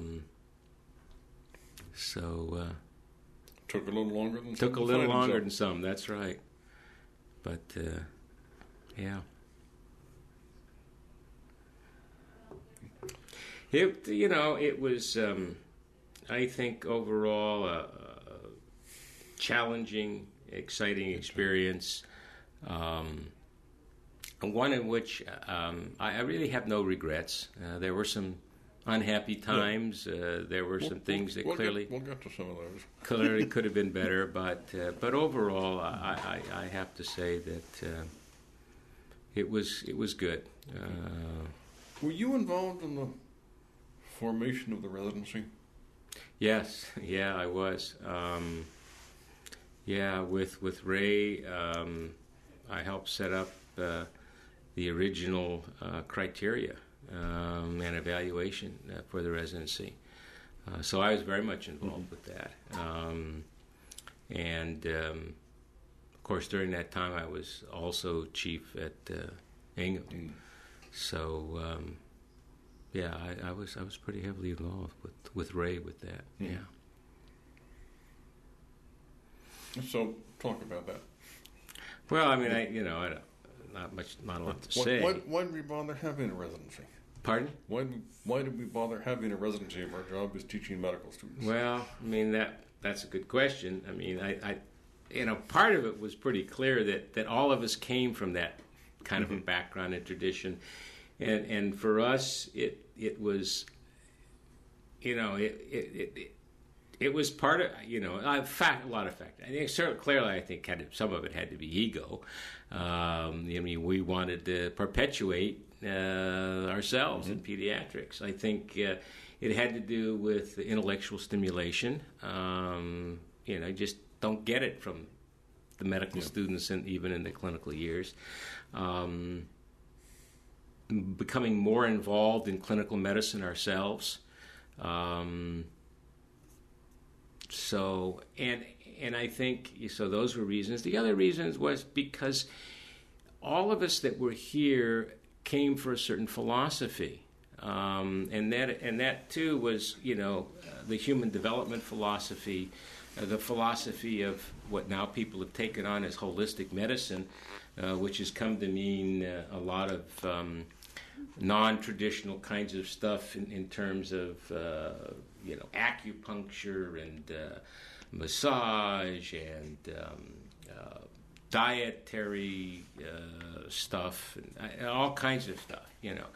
Took a little longer than Took a little longer than some, that's right. But, yeah. It was, I think, overall a challenging, exciting experience. One in which I really have no regrets. There were some unhappy times. There were some things that clearly we'll get to some of those. Clearly could have been better, but overall, I have to say that it was good. Were you involved in the formation of the residency? Yes, yeah, I was. With Ray, I helped set up the original criteria and evaluation for the residency. So I was very much involved with that. Of course, during that time, I was also chief at Ingham. So, I was pretty heavily involved with Ray with that. Yeah. So, talk about that. Well, I mean, I not a lot to say. Why did we bother having a residency? Pardon? Why did we bother having a residency if our job is teaching medical students? Well, I mean, that's a good question. I mean, I part of it was pretty clear that all of us came from that kind of a background and tradition, and for us it was, it was part of, a lot of factors. I think certainly, clearly, I think some of it had to be ego. We wanted to perpetuate ourselves in pediatrics. I think it had to do with intellectual stimulation. You just don't get it from the medical students, and even in the clinical years. Becoming more involved in clinical medicine ourselves. And I think, so those were reasons. The other reasons was because all of us that were here came for a certain philosophy. And that too was, the human development philosophy, the philosophy of what now people have taken on as holistic medicine, which has come to mean a lot of non-traditional kinds of stuff in terms of acupuncture and massage and dietary stuff and all kinds of stuff,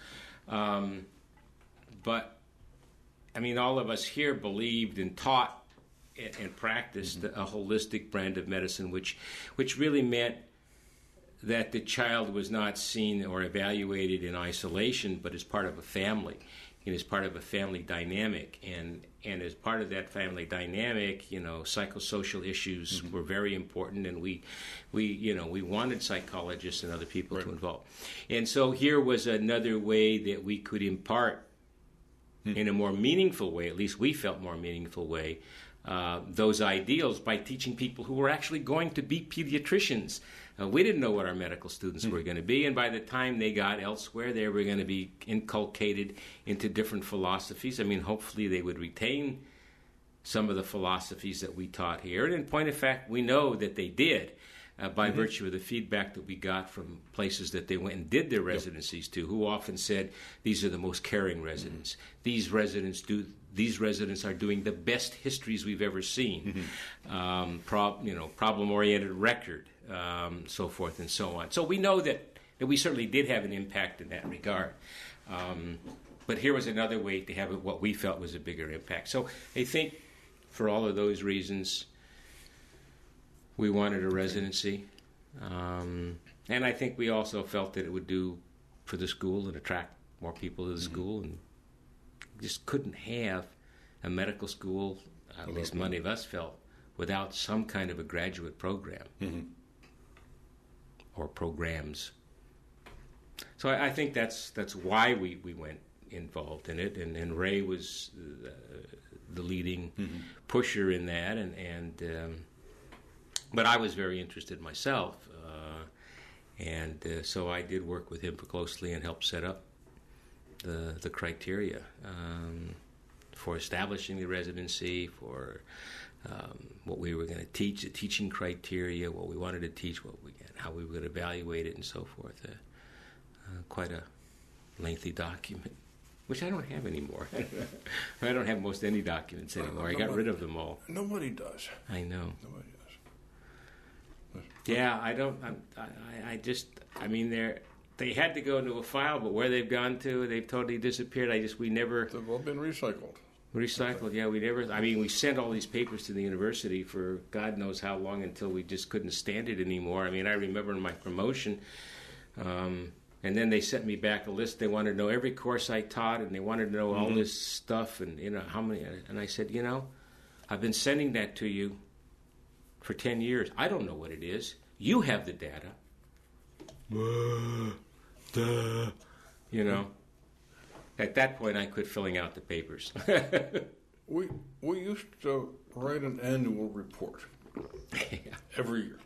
but I mean, all of us here believed and taught and practiced a holistic brand of medicine, which really meant that the child was not seen or evaluated in isolation, but as part of a family, and as part of a family dynamic. And as part of that family dynamic, psychosocial issues were very important, and we wanted psychologists and other people to involve. And so here was another way that we could impart, in a more meaningful way, at least we felt more meaningful way, those ideals by teaching people who were actually going to be pediatricians. We didn't know what our medical students were going to be, and by the time they got elsewhere, they were going to be inculcated into different philosophies. I mean, hopefully they would retain some of the philosophies that we taught here. And in point of fact, we know that they did, by virtue of the feedback that we got from places that they went and did their residencies to, who often said, these are the most caring residents. These residents are doing the best histories we've ever seen. Problem-oriented record, so forth and so on. So we know that we certainly did have an impact in that regard. But here was another way to have what we felt was a bigger impact. So I think for all of those reasons, we wanted a residency. And I think we also felt that it would do for the school and attract more people to the school. And just couldn't have a medical school, at least many of us felt, without some kind of a graduate program or programs. So I think that's why we went involved in it, and Ray was the leading pusher in that, but I was very interested myself, and so I did work with him closely and helped set up the criteria for establishing the residency, for what we were going to teach, the teaching criteria, what we wanted to teach, how we would evaluate it, and so forth. Quite a lengthy document, which I don't have anymore. I don't have most any documents anymore. I got rid of them all. Nobody does. I know. Nobody does. Yeah, I don't. I mean, they had to go into a file, but where they've gone to, they've totally disappeared. We never. They've all been recycled. Recycled, yeah. We never. I mean, we sent all these papers to the university for God knows how long until we just couldn't stand it anymore. I mean, I remember in my promotion, and then they sent me back a list. They wanted to know every course I taught, and they wanted to know all this stuff, and how many. And I said, I've been sending that to you for 10 years. I don't know what it is. You have the data. At that point, I quit filling out the papers. We used to write an annual report every year.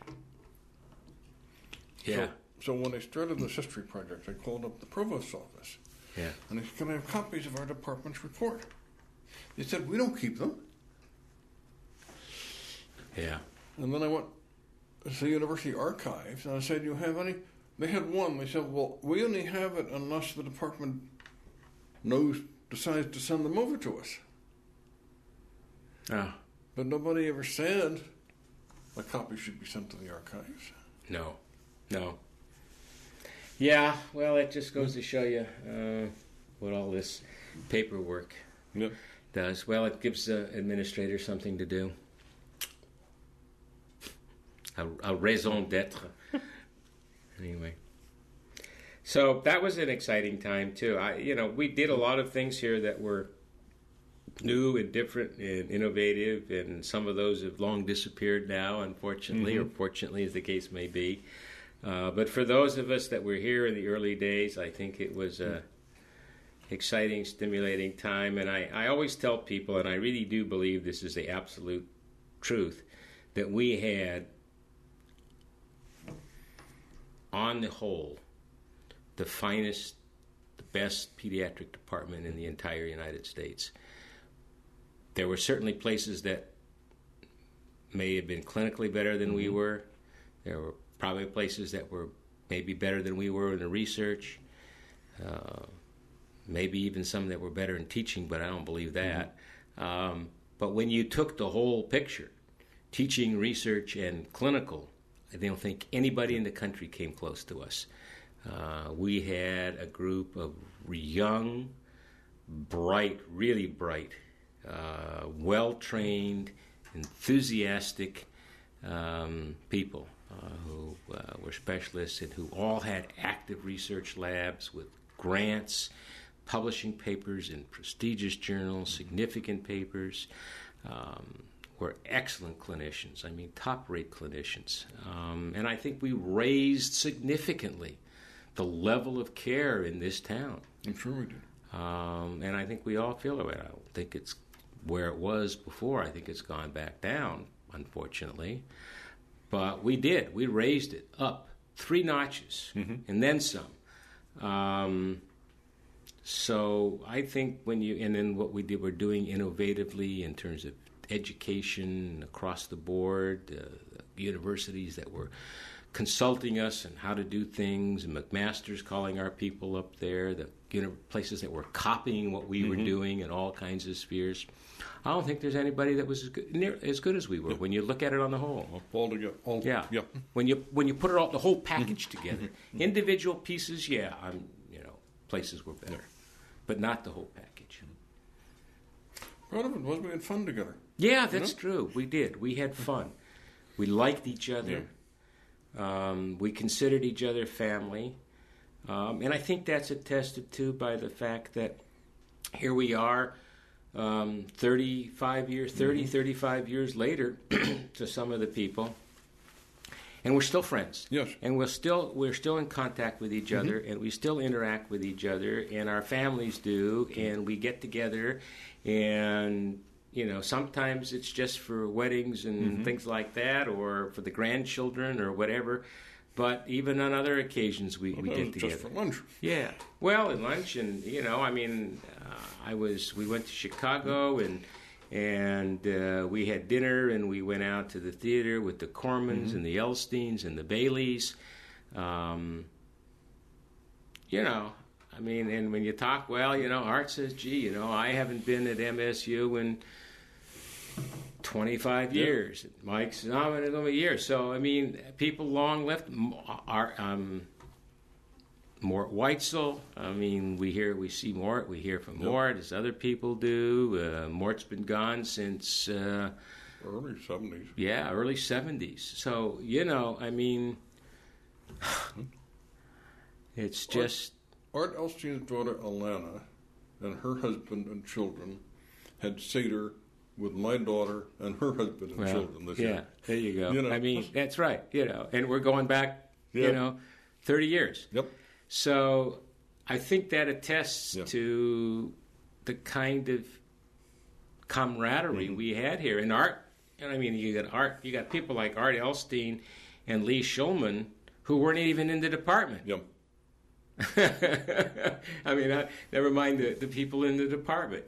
Yeah. So when I started this history project, I called up the provost's office. Yeah. And I said, can I have copies of our department's report? They said, we don't keep them. Yeah. And then I went to the university archives, and I said, you have any? They had one. They said, well, we only have it unless the department decides to send them over to us. Oh. But nobody ever said a copy should be sent to the archives. No. Yeah, well, it just goes to show you what all this paperwork does. Well, it gives the administrator something to do. A raison d'être. Anyway. So that was an exciting time, too. We did a lot of things here that were new and different and innovative, and some of those have long disappeared now, unfortunately, or fortunately, as the case may be. But for those of us that were here in the early days, I think it was a exciting, stimulating time. And I always tell people, and I really do believe this is the absolute truth, that we had, on the whole, the finest, the best pediatric department in the entire United States. There were certainly places that may have been clinically better than we were. There were probably places that were maybe better than we were in the research. Maybe even some that were better in teaching, but I don't believe that. But when you took the whole picture, teaching, research, and clinical, I don't think anybody in the country came close to us. We had a group of young, bright, really bright, well-trained, enthusiastic people who were specialists and who all had active research labs with grants, publishing papers in prestigious journals, significant papers, were excellent clinicians. I mean, top-rate clinicians. And I think we raised significantly the level of care in this town. I'm sure we did. And I think we all feel it. I don't think it's where it was before. I think it's gone back down, unfortunately. But we did. We raised it up 3 notches and then some. So I think and then what we did, we're doing innovatively in terms of education across the board, universities that were consulting us on how to do things, and McMaster's calling our people up there, the places that were copying what we were doing in all kinds of spheres. I don't think there's anybody that was as good as we were when you look at it on the whole. All together. Yeah. When you put it all, the whole package together, individual pieces, places were better, but not the whole package. Part of it was we had fun together. Yeah, that's true. We did. We had fun. We liked each other. We considered each other family. And I think that's attested to by the fact that here we are 35 years later to some of the people. And we're still friends. Yes. And we're still in contact with each other, and we still interact with each other, and our families do, and we get together, and sometimes it's just for weddings and things like that, or for the grandchildren or whatever. But even on other occasions, we get together. Just for lunch. Yeah. Well, at lunch, and we went to Chicago, and we had dinner, and we went out to the theater with the Cormans and the Elsteins and the Baileys. And when you talk, Art says, gee, I haven't been at MSU in 25 years. Mike says, I'm in a year. So, people long left. Mort Weitzel. We see Mort. We hear from Mort, as other people do. Mort's been gone since early 70s. Yeah, early 70s. So it's just Art Elstein's daughter Alana and her husband and children had Seder with my daughter and her husband and children this year. There you go. That's right. And we're going back 30 years. Yep. So I think that attests to the kind of camaraderie we had here. And Art, you got people like Art Elstein and Lee Schulman who weren't even in the department. Yep. Never mind the people in the department,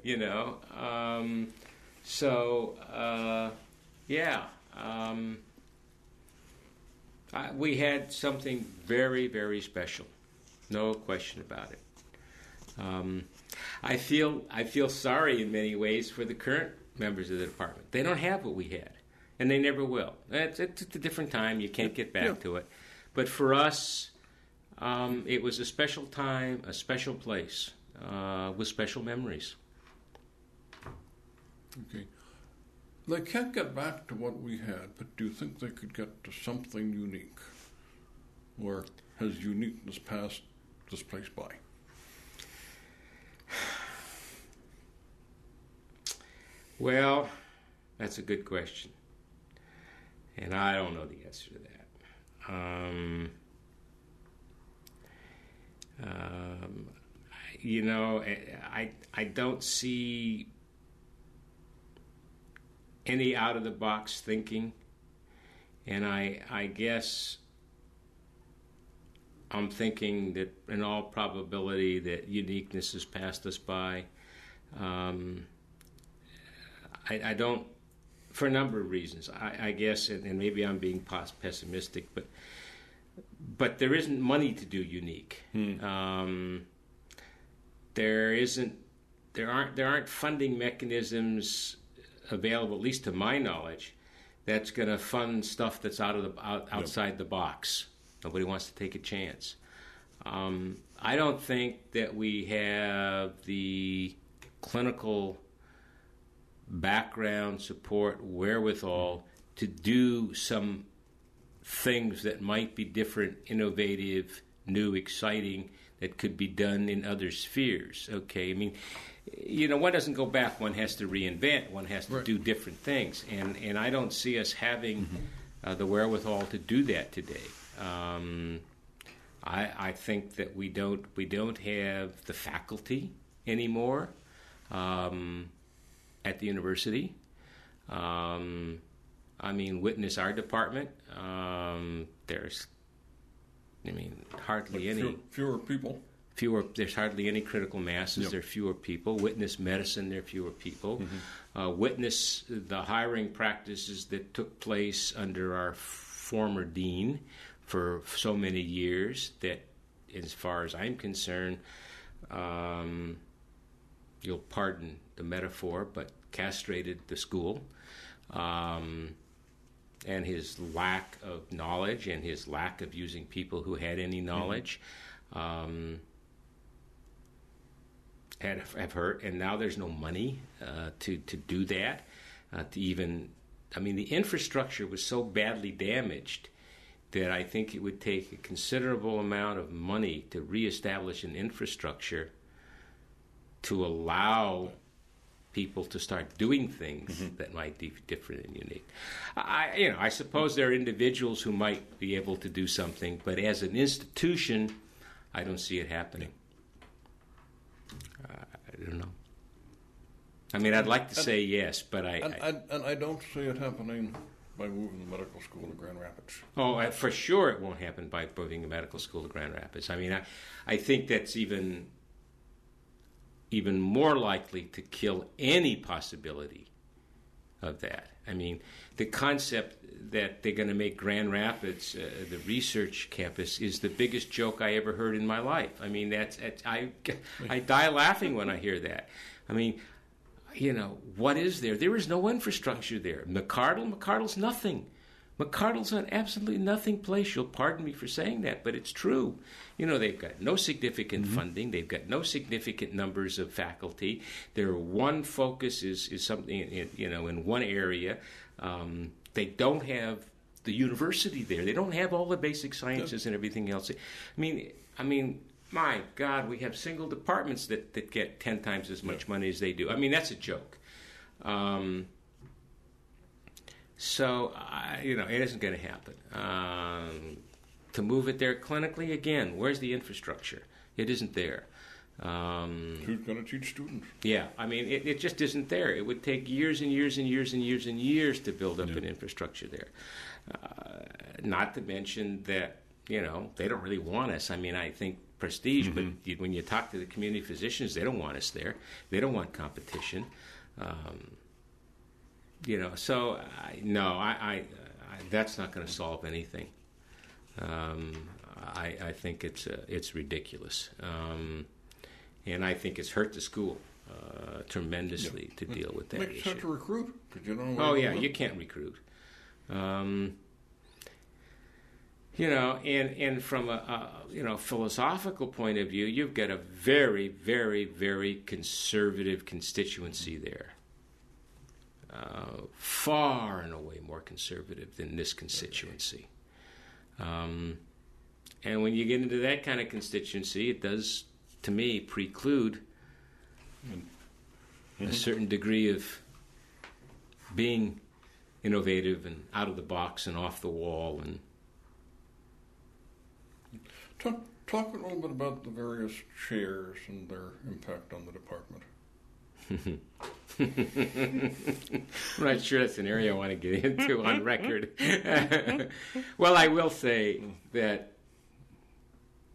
we had something very, very special. No question about it. I feel sorry in many ways for the current members of the department. They don't have what we had, and they never will. It's a different time. You can't get back to it. But for us, it was a special time, a special place, with special memories. Okay. They can't get back to what we had, but do you think they could get to something unique? Or has uniqueness passed this place by? Well, that's a good question. And I don't know the answer to that. I don't see any out-of-the-box thinking, and I guess I'm thinking that in all probability that uniqueness has passed us by. I don't, for a number of reasons, I guess, and maybe I'm being pessimistic, but there isn't money to do unique. There aren't funding mechanisms available, at least to my knowledge, that's going to fund stuff that's outside the box. Nobody wants to take a chance. I don't think that we have the clinical background, support, wherewithal to do some things that might be different, innovative, new, exciting, that could be done in other spheres. Okay, I mean, one doesn't go back, one has to reinvent, one has to do different things, and I don't see us having the wherewithal to do that today. I think that we don't have the faculty anymore at the university. Witness our department. There's hardly any fewer people. There's hardly any critical masses. Yep. There are fewer people. Witness medicine. There are fewer people. Witness the hiring practices that took place under our former dean for so many years that, as far as I'm concerned, you'll pardon the metaphor, but castrated the school. And his lack of knowledge and his lack of using people who had any knowledge have hurt. And now there's no money to do that. The infrastructure was so badly damaged that I think it would take a considerable amount of money to reestablish an infrastructure to allow people to start doing things that might be different and unique. I suppose there are individuals who might be able to do something, but as an institution, I don't see it happening. I don't know. I'd like to say yes, but I don't see it happening by moving the medical school to Grand Rapids. Oh, for sure it won't happen by moving the medical school to Grand Rapids. I think that's even more likely to kill any possibility of that. The concept that they're going to make Grand Rapids the research campus is the biggest joke I ever heard in my life. I die laughing when I hear that. What is there? There is no infrastructure there. McArdle's nothing. McArdle's an absolutely nothing place. You'll pardon me for saying that, but it's true. They've got no significant funding. They've got no significant numbers of faculty. Their one focus is something, in one area. They don't have the university there. They don't have all the basic sciences and everything else. My God, we have single departments that get 10 times as much money as they do. That's a joke. So, it isn't going to happen. To move it there clinically, again, where's the infrastructure? It isn't there. Who's going to teach students? Yeah, it just isn't there. It would take years and years and years and years and years to build up an infrastructure there. Not to mention that, they don't really want us. I think prestige, but when you talk to the community physicians, they don't want us there. They don't want competition. That's not going to solve anything. I think it's ridiculous, and I think it's hurt the school tremendously to deal with that issue. Makes sense to recruit. You can't recruit. And from a philosophical point of view, you've got a very, very, very conservative constituency there. Far and away more conservative than this constituency. And when you get into that kind of constituency, it does, to me, preclude a certain degree of being innovative and out of the box and off the wall. And talk a little bit about the various chairs and their impact on the department. I'm not sure that's an area I want to get into on record. Well, I will say that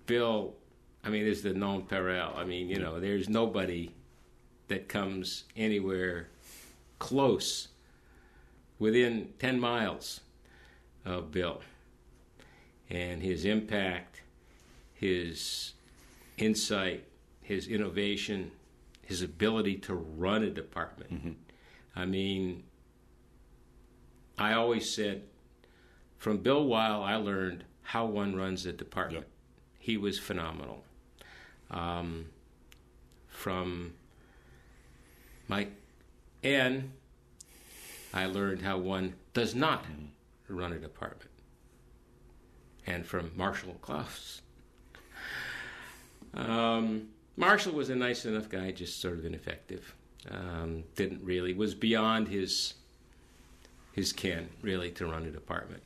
Bill, I mean, is the nonpareil. I mean, you know, there's nobody that comes anywhere close within 10 miles of Bill. And his impact, his insight, his innovation, his ability to run a department. Mm-hmm. I mean, I always said, from Bill Weil, I learned how one runs a department. Yep. He was phenomenal. From Mike N., I learned how one does not run a department. And from Marshall Klaus. Marshall was a nice enough guy, just sort of ineffective. Didn't really, was beyond his ken, really, to run a department.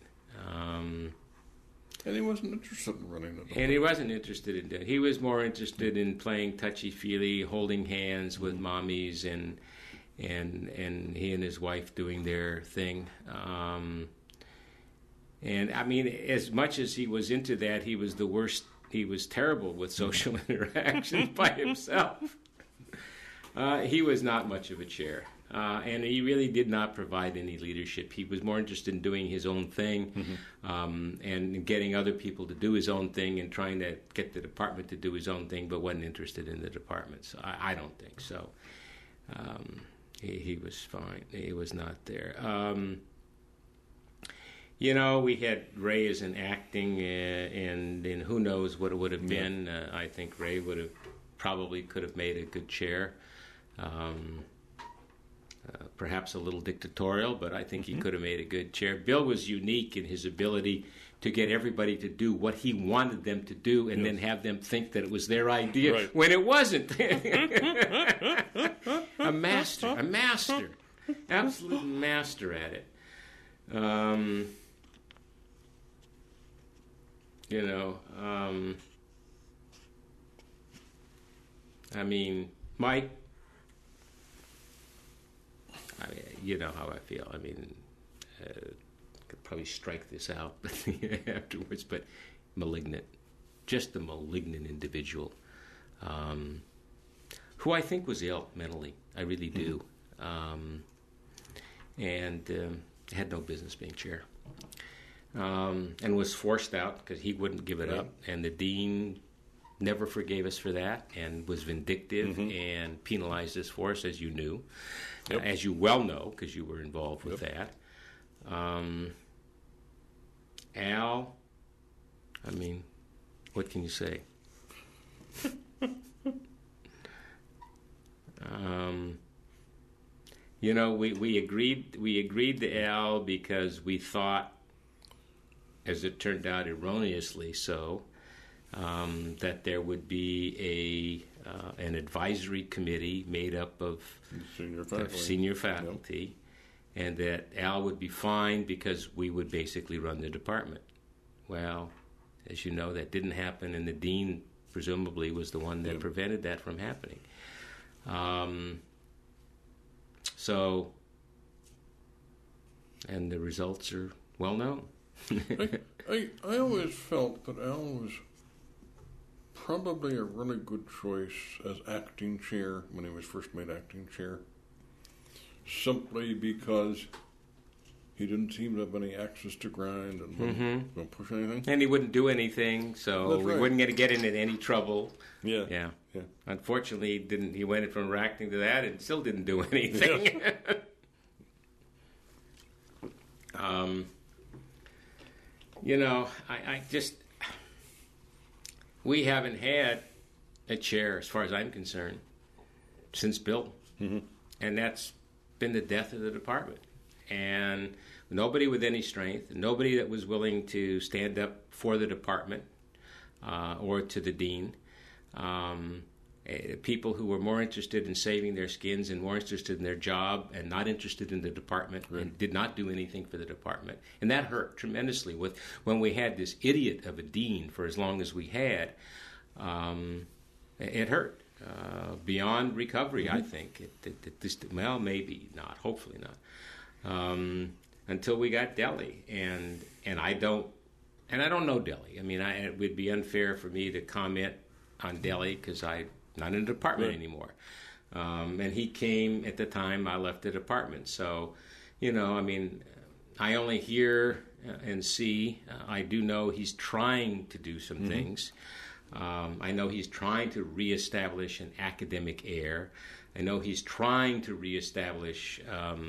And he wasn't interested in running it. And he wasn't interested in that. He was more interested in playing touchy-feely, holding hands with mommies, and he and his wife doing their thing. And I mean, as much as he was into that, he was the worst. He was terrible with social interactions by himself. He was not much of a chair. And he really did not provide any leadership. He was more interested in doing his own thing, and getting other people to do his own thing and trying to get the department to do his own thing, but wasn't interested in the department. So I don't think so. He was fine. He was not there. You know, we had Ray as an acting, and who knows what it would have been. I think Ray would have probably could have made a good chair. Perhaps a little dictatorial, but I think he could have made a good chair. Bill was unique in his ability to get everybody to do what he wanted them to do and then have them think that it was their idea when it wasn't. A master, absolute master at it. You know, I mean, Mike, you know how I feel. I mean, could probably strike this out afterwards, but malignant. Just a malignant individual who I think was ill mentally. I really do. And had no business being chair. And was forced out because he wouldn't give it up. And the dean never forgave us for that and was vindictive and penalized us for us, as you knew. As you well know, because you were involved with that. Al, I mean, what can you say? You know, we agreed to Al because we thought, as it turned out erroneously so, that there would be an advisory committee made up of senior faculty, and that Al would be fine because we would basically run the department. Well, as you know, that didn't happen, and the dean presumably was the one that prevented that from happening. So, and the results are well known. I always felt that Al was probably a really good choice as acting chair when he was first made acting chair, simply because he didn't seem to have any axes to grind and don't push anything. And he wouldn't do anything, so we wouldn't get into any trouble. Yeah. Unfortunately, he went from acting to that and still didn't do anything. You know, I just... We haven't had a chair, as far as I'm concerned, since Bill. And that's been the death of the department. And nobody with any strength, nobody that was willing to stand up for the department or to the dean. People who were more interested in saving their skins and more interested in their job and not interested in the department and did not do anything for the department. And that hurt tremendously when we had this idiot of a dean for as long as we had. It hurt beyond recovery, I think. Well, maybe not, hopefully not. Until we got Delhi. And I don't and I don't know Delhi. I mean, it would be unfair for me to comment on Delhi because I'm not in the department anymore. And he came at the time I left the department. So, you know, I mean, I only hear and see. I do know he's trying to do some things. I know he's trying to reestablish an academic air. I know he's trying to reestablish,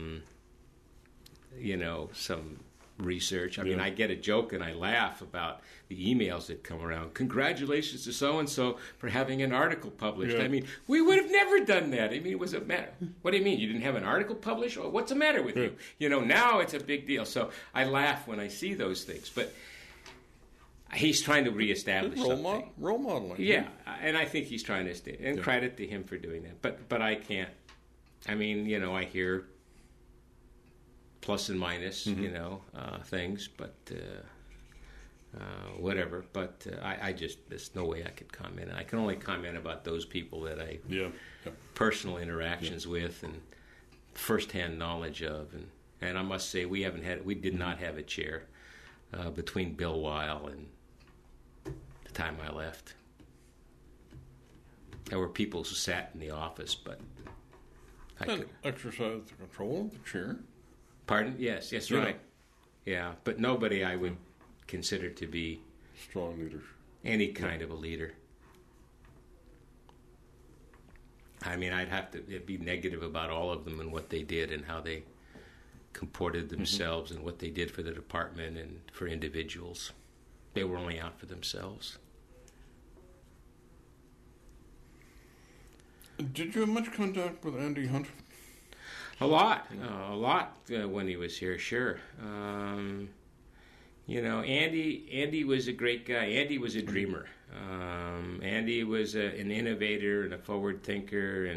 you know, some research. I mean, I get a joke and I laugh about the emails that come around. Congratulations to so-and-so for having an article published. I mean, we would have never done that. I mean, it was a matter. What do you mean? You didn't have an article published? Or what's the matter with you? You know, now it's a big deal. So I laugh when I see those things. But he's trying to reestablish something. Role modeling. Yeah, and I think he's trying to stay. And credit to him for doing that. But I can't. I mean, you know, I hear plus and minus, you know, things, but whatever. But I just, there's no way I could comment. I can only comment about those people that I personal interactions with and firsthand knowledge of. And I must say, we did not have a chair between Bill Weil and the time I left. There were people who sat in the office, but I could exercise the control of the chair. Pardon? Yes, right. Yeah, but nobody I would consider to be strong leaders. Any kind of a leader. I mean, I'd have to be negative about all of them and what they did and how they comported themselves and what they did for the department and for individuals. They were only out for themselves. Did you have much contact with Andy Hunt? A lot when he was here, sure. You know, Andy was a great guy. Andy was a dreamer. Andy was an innovator and a forward thinker,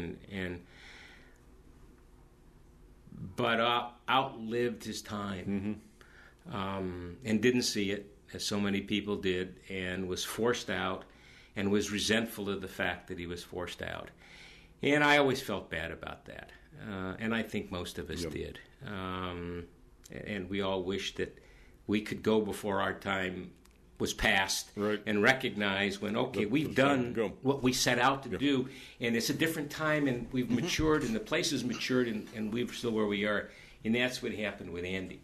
but outlived his time, and didn't see it, as so many people did, and was forced out, and was resentful of the fact that he was forced out. And I always felt bad about that. And I think most of us did. And we all wish that we could go before our time was past and recognize when, we've done what we set out to do, and it's a different time, and we've matured, and the place has matured, and we're still where we are. And that's what happened with Andy.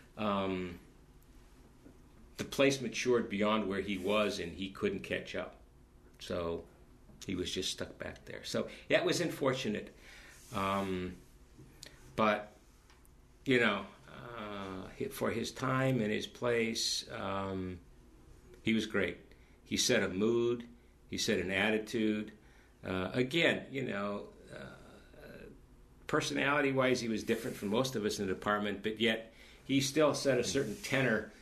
The place matured beyond where he was, and he couldn't catch up. So he was just stuck back there. So that was unfortunate. But, you know, for his time and his place, he was great. He set a mood. He set an attitude. Again, you know, personality-wise, he was different from most of us in the department, but yet he still set a certain tenor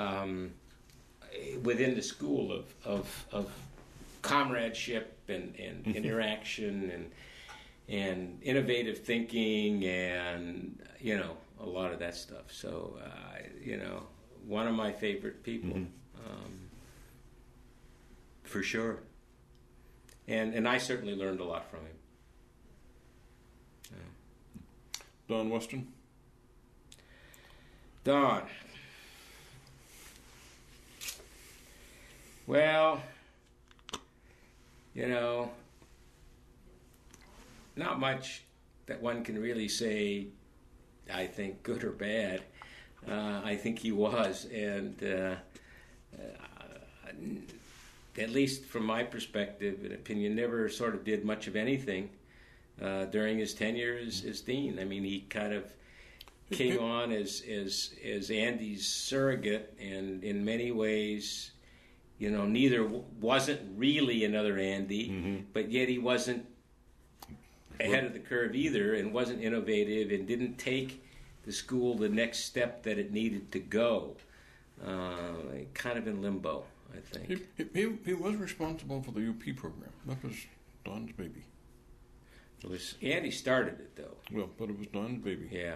within the school of comradeship and interaction and innovative thinking and, you know, a lot of that stuff. So, you know, one of my favorite people, for sure. And I certainly learned a lot from him. Don Weston? Don. Well, you know, not much that one can really say, I think, good or bad. I think he was, and at least from my perspective and opinion, never sort of did much of anything during his tenure as dean. I mean, he kind of came on as Andy's surrogate, and in many ways, you know, neither wasn't really another Andy, but yet he wasn't ahead of the curve either, and wasn't innovative, and didn't take the school the next step that it needed to go. Kind of in limbo, I think. He was responsible for the UP program. That was Don's baby. It was Andy started it though. Well, but it was Don's baby. Yeah.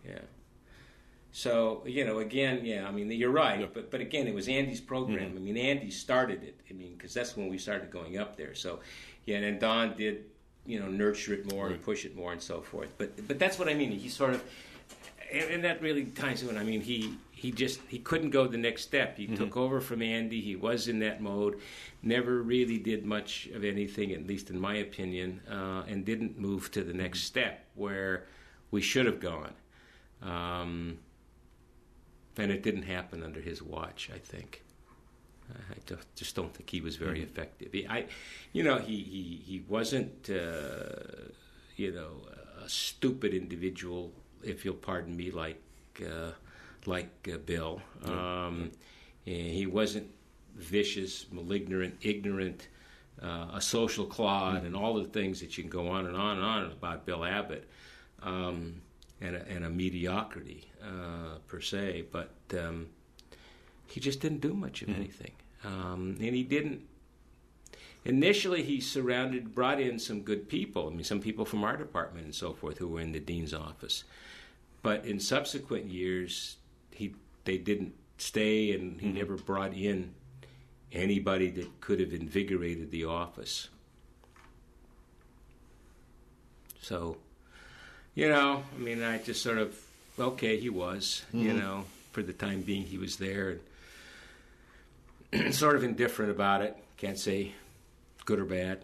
So, you know, again, I mean, you're right, but again, it was Andy's program. I mean, Andy started it. I mean, because that's when we started going up there. So, yeah, and Don did, you know, nurture it more and push it more and so forth. But that's what I mean. He sort of, and that really ties in. I mean, he couldn't go the next step. He took over from Andy. He was in that mode. Never really did much of anything, at least in my opinion, and didn't move to the next step where we should have gone. And it didn't happen under his watch, I think. I just don't think he was very effective. He wasn't, a stupid individual, if you'll pardon me, like Bill. He wasn't vicious, malignant, ignorant, a social clod, and all the things that you can go on and on and on about Bill Abbott, and a mediocrity per se. But he just didn't do much of anything, and he didn't. Initially, he brought in some good people. I mean, some people from our department and so forth who were in the dean's office. But in subsequent years, they didn't stay, and he never brought in anybody that could have invigorated the office. So, I just sort of, okay, he was, for the time being he was there, and sort of indifferent about it. Can't say good or bad.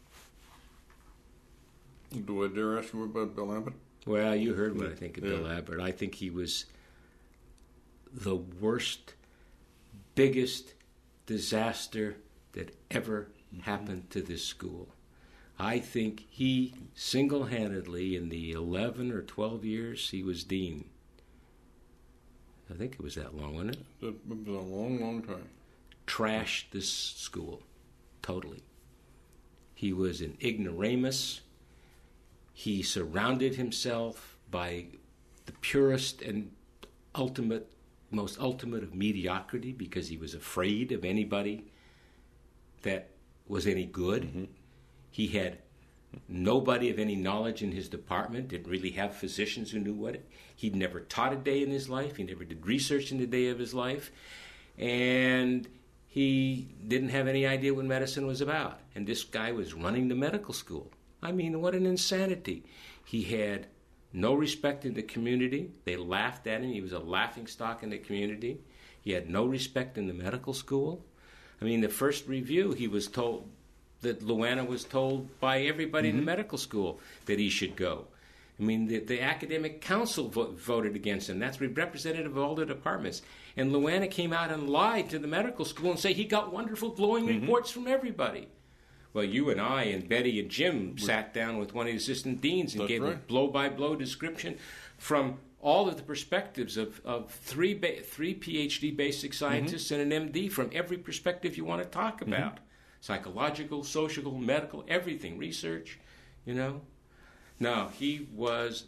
Do I dare ask you about Bill Abbott? Well, you heard what I think of Bill Abbott. I think he was the worst, biggest disaster that ever happened to this school. I think he single-handedly, in the 11 or 12 years he was dean, I think it was that long, wasn't it? It was a long, long time. Trashed this school, totally. He was an ignoramus. He surrounded himself by the purest and most ultimate of mediocrity because he was afraid of anybody that was any good. He had nobody of any knowledge in his department, didn't really have physicians who knew he'd never taught a day in his life, he never did research in a day of his life, and he didn't have any idea what medicine was about. And this guy was running the medical school. I mean, what an insanity. He had no respect in the community. They laughed at him. He was a laughingstock in the community. He had no respect in the medical school. I mean, the first review, he was told that Luana was told by everybody in the medical school that he should go. I mean, the academic council voted against him. That's representative of all the departments. And Luana came out and lied to the medical school and said he got wonderful, glowing reports from everybody. Well, you and I and Betty and Jim sat down with one of the assistant deans and gave a blow-by-blow description from all of the perspectives of three PhD basic scientists and an MD from every perspective you want to talk about. Psychological, social, medical, everything, research, No, he was,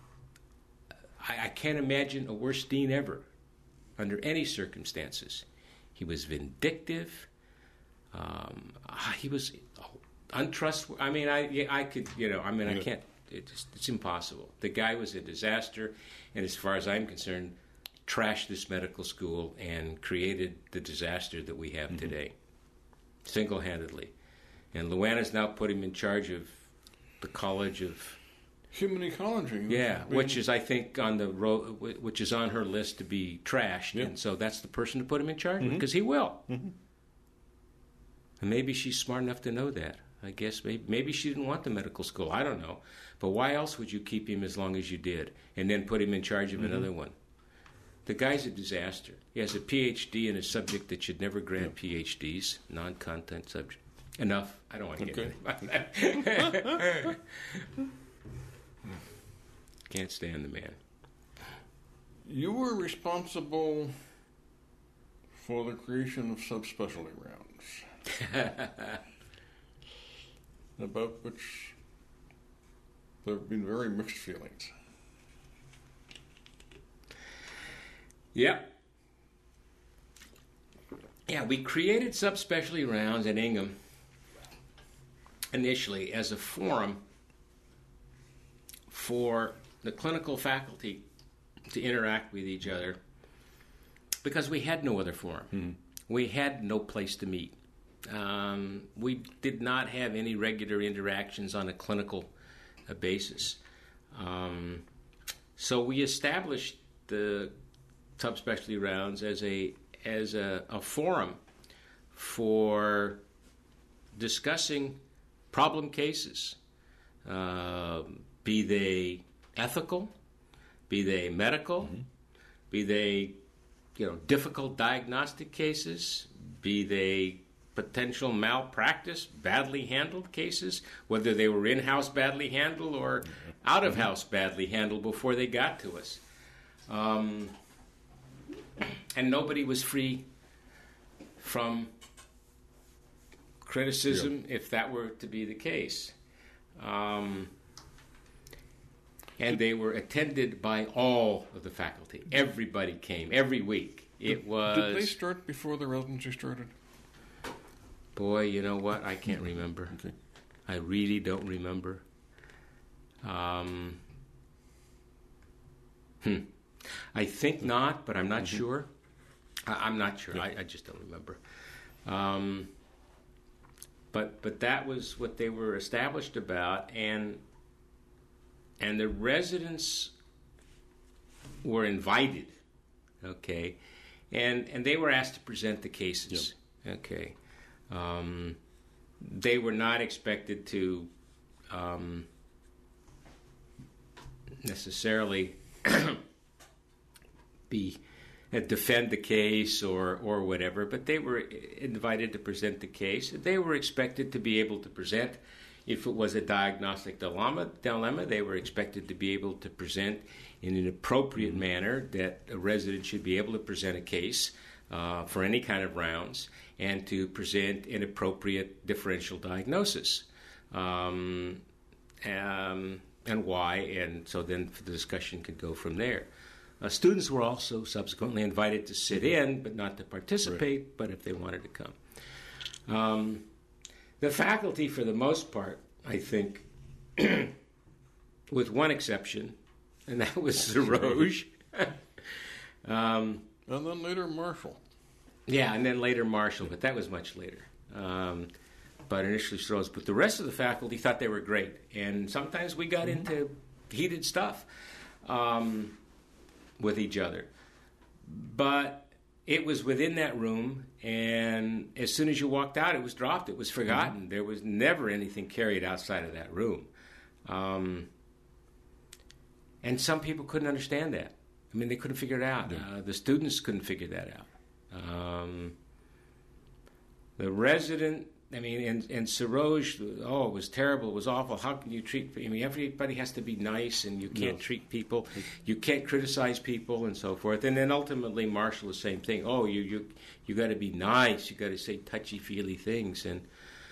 I can't imagine a worse dean ever, under any circumstances. He was vindictive. He was untrustworthy. I mean, I could, I can't, it's impossible. The guy was a disaster, and as far as I'm concerned, trashed this medical school and created the disaster that we have today, single-handedly. And Luana's now put him in charge of the College of Human Ecology. Yeah, which is, I think, on the road, which is on her list to be trashed, and so that's the person to put him in charge because he will. And maybe she's smart enough to know that. I guess maybe she didn't want the medical school. I don't know, but why else would you keep him as long as you did, and then put him in charge of another one? The guy's a disaster. He has a PhD in a subject that should never grant PhDs, non-content subject. Enough. I don't want to get into that. Can't stand the man. You were responsible for the creation of subspecialty rounds, about which there have been very mixed feelings. Yep. Yeah, we created subspecialty rounds at Ingham initially as a forum for the clinical faculty to interact with each other because we had no other forum. We had no place to meet. We did not have any regular interactions on a clinical basis. So we established the subspecialty rounds as a forum for discussing problem cases, be they ethical, be they medical, be they difficult diagnostic cases, be they potential malpractice, badly handled cases, whether they were in-house badly handled or out-of-house badly handled before they got to us. And nobody was free from criticism if that were to be the case. And they were attended by all of the faculty. Everybody came every week. Did they start before the residency started? Boy, you know what? I can't remember. Okay. I really don't remember. I think not, but I'm not sure. I'm not sure. Yeah. I just don't remember. But that was what they were established about, and the residents were invited, okay, and they were asked to present the cases, okay. They were not expected to necessarily defend the case or whatever, but they were invited to present the case. They were expected to be able to present if it was a diagnostic dilemma. They were expected to be able to present in an appropriate manner, that a resident should be able to present a case for any kind of rounds and to present an appropriate differential diagnosis. And why, and so then the discussion could go from there. Students were also subsequently invited to sit in, but not to participate, but if they wanted to come. The faculty, for the most part, I think, with one exception, and that was Saroge. And then later Marshall. Yeah, and then later Marshall, but that was much later. But initially Saroge. But the rest of the faculty thought they were great, and sometimes we got into heated stuff with each other. But it was within that room, and as soon as you walked out, it was dropped. It was forgotten. There was never anything carried outside of that room. And some people couldn't understand that. I mean, they couldn't figure it out. The students couldn't figure that out. The resident, I mean, and Saroge, it was terrible. It was awful. How can you treat, I mean, everybody has to be nice, and you can't treat people. You can't criticize people, and so forth. And then ultimately, Marshall, the same thing. Oh, you got to be nice. You got to say touchy-feely things. And,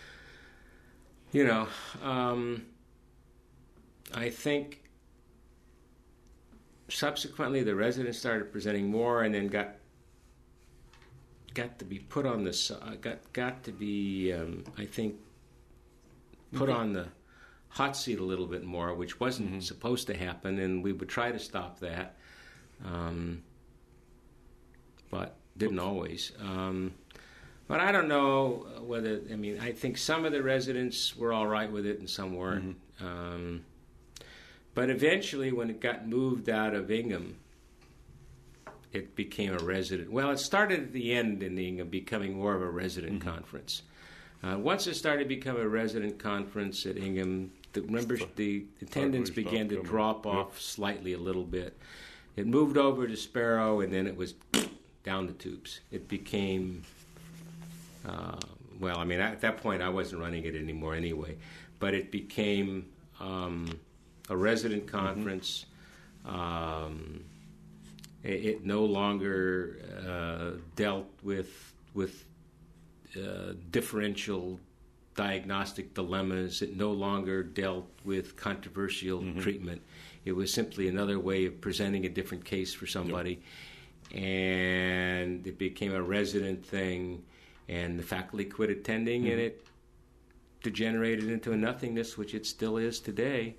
I think subsequently the residents started presenting more, and then got to be put on the got to be I think put on the hot seat a little bit more, which wasn't supposed to happen, and we would try to stop that, but didn't always. But I don't know whether, I mean, I think some of the residents were all right with it and some weren't. But eventually, when it got moved out of Ingham, it became a resident. Well, it started at the end in Ingham, becoming more of a resident conference. Once it started to become a resident conference at Ingham, the attendance began to drop off slightly a little bit. It moved over to Sparrow, and then it was down the tubes. It became, well, I mean, at that point I wasn't running it anymore anyway, but it became a resident conference. It no longer dealt with differential diagnostic dilemmas. It no longer dealt with controversial treatment. It was simply another way of presenting a different case for somebody. And it became a resident thing, and the faculty quit attending, and it degenerated into a nothingness, which it still is today.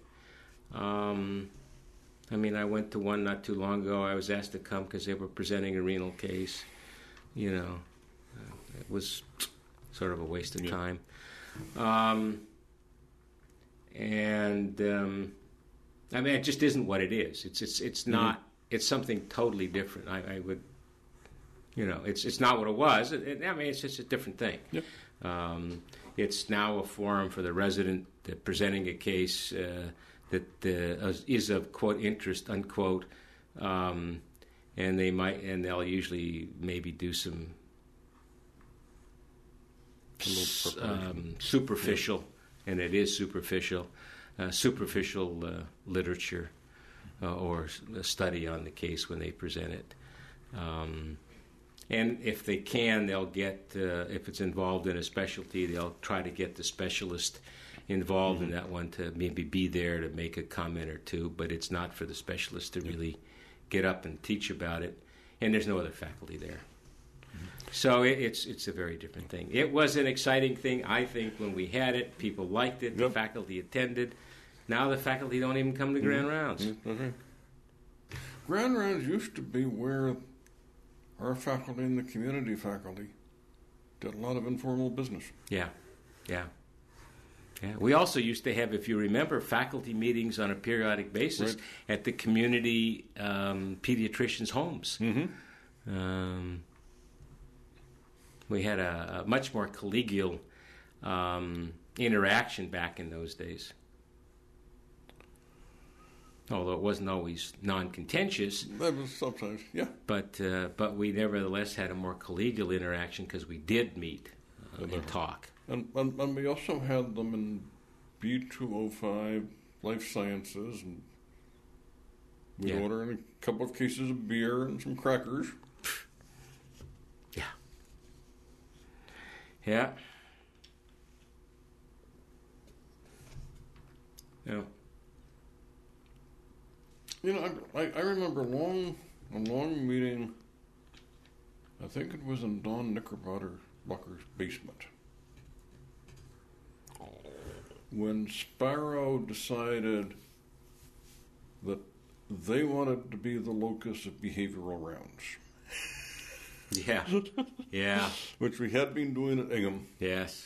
I mean, I went to one not too long ago. I was asked to come because they were presenting a renal case. It was sort of a waste of time. I mean, it just isn't what it is. It's not. It's something totally different. I would, it's not what it was. I mean, it's just a different thing. Yep. It's now a forum for the resident presenting a case that is of quote interest unquote, and they'll usually maybe do some superficial, and it is superficial literature or a study on the case when they present it. And if they can, they'll get, if it's involved in a specialty, they'll try to get the specialist involved in that one to maybe be there to make a comment or two, but it's not for the specialist to really get up and teach about it, and there's no other faculty there. So it's a very different thing. It was an exciting thing, I think, when we had it. People liked it. The faculty attended. Now the faculty don't even come to Grand Rounds. Grand Rounds used to be where our faculty and the community faculty did a lot of informal business. Yeah. We also used to have, if you remember, faculty meetings on a periodic basis at the community pediatricians' homes. We had a much more collegial interaction back in those days. Although it wasn't always non-contentious. That was sometimes, yeah. But we nevertheless had a more collegial interaction because we did meet and talk. And we also had them in B205 Life Sciences, and we'd order in a couple of cases of beer and some crackers. Yeah. I remember a long meeting. I think it was in Don Knickerbocker's basement, when Sparrow decided that they wanted to be the locus of behavioral rounds. Yeah. Which we had been doing at Ingham. Yes.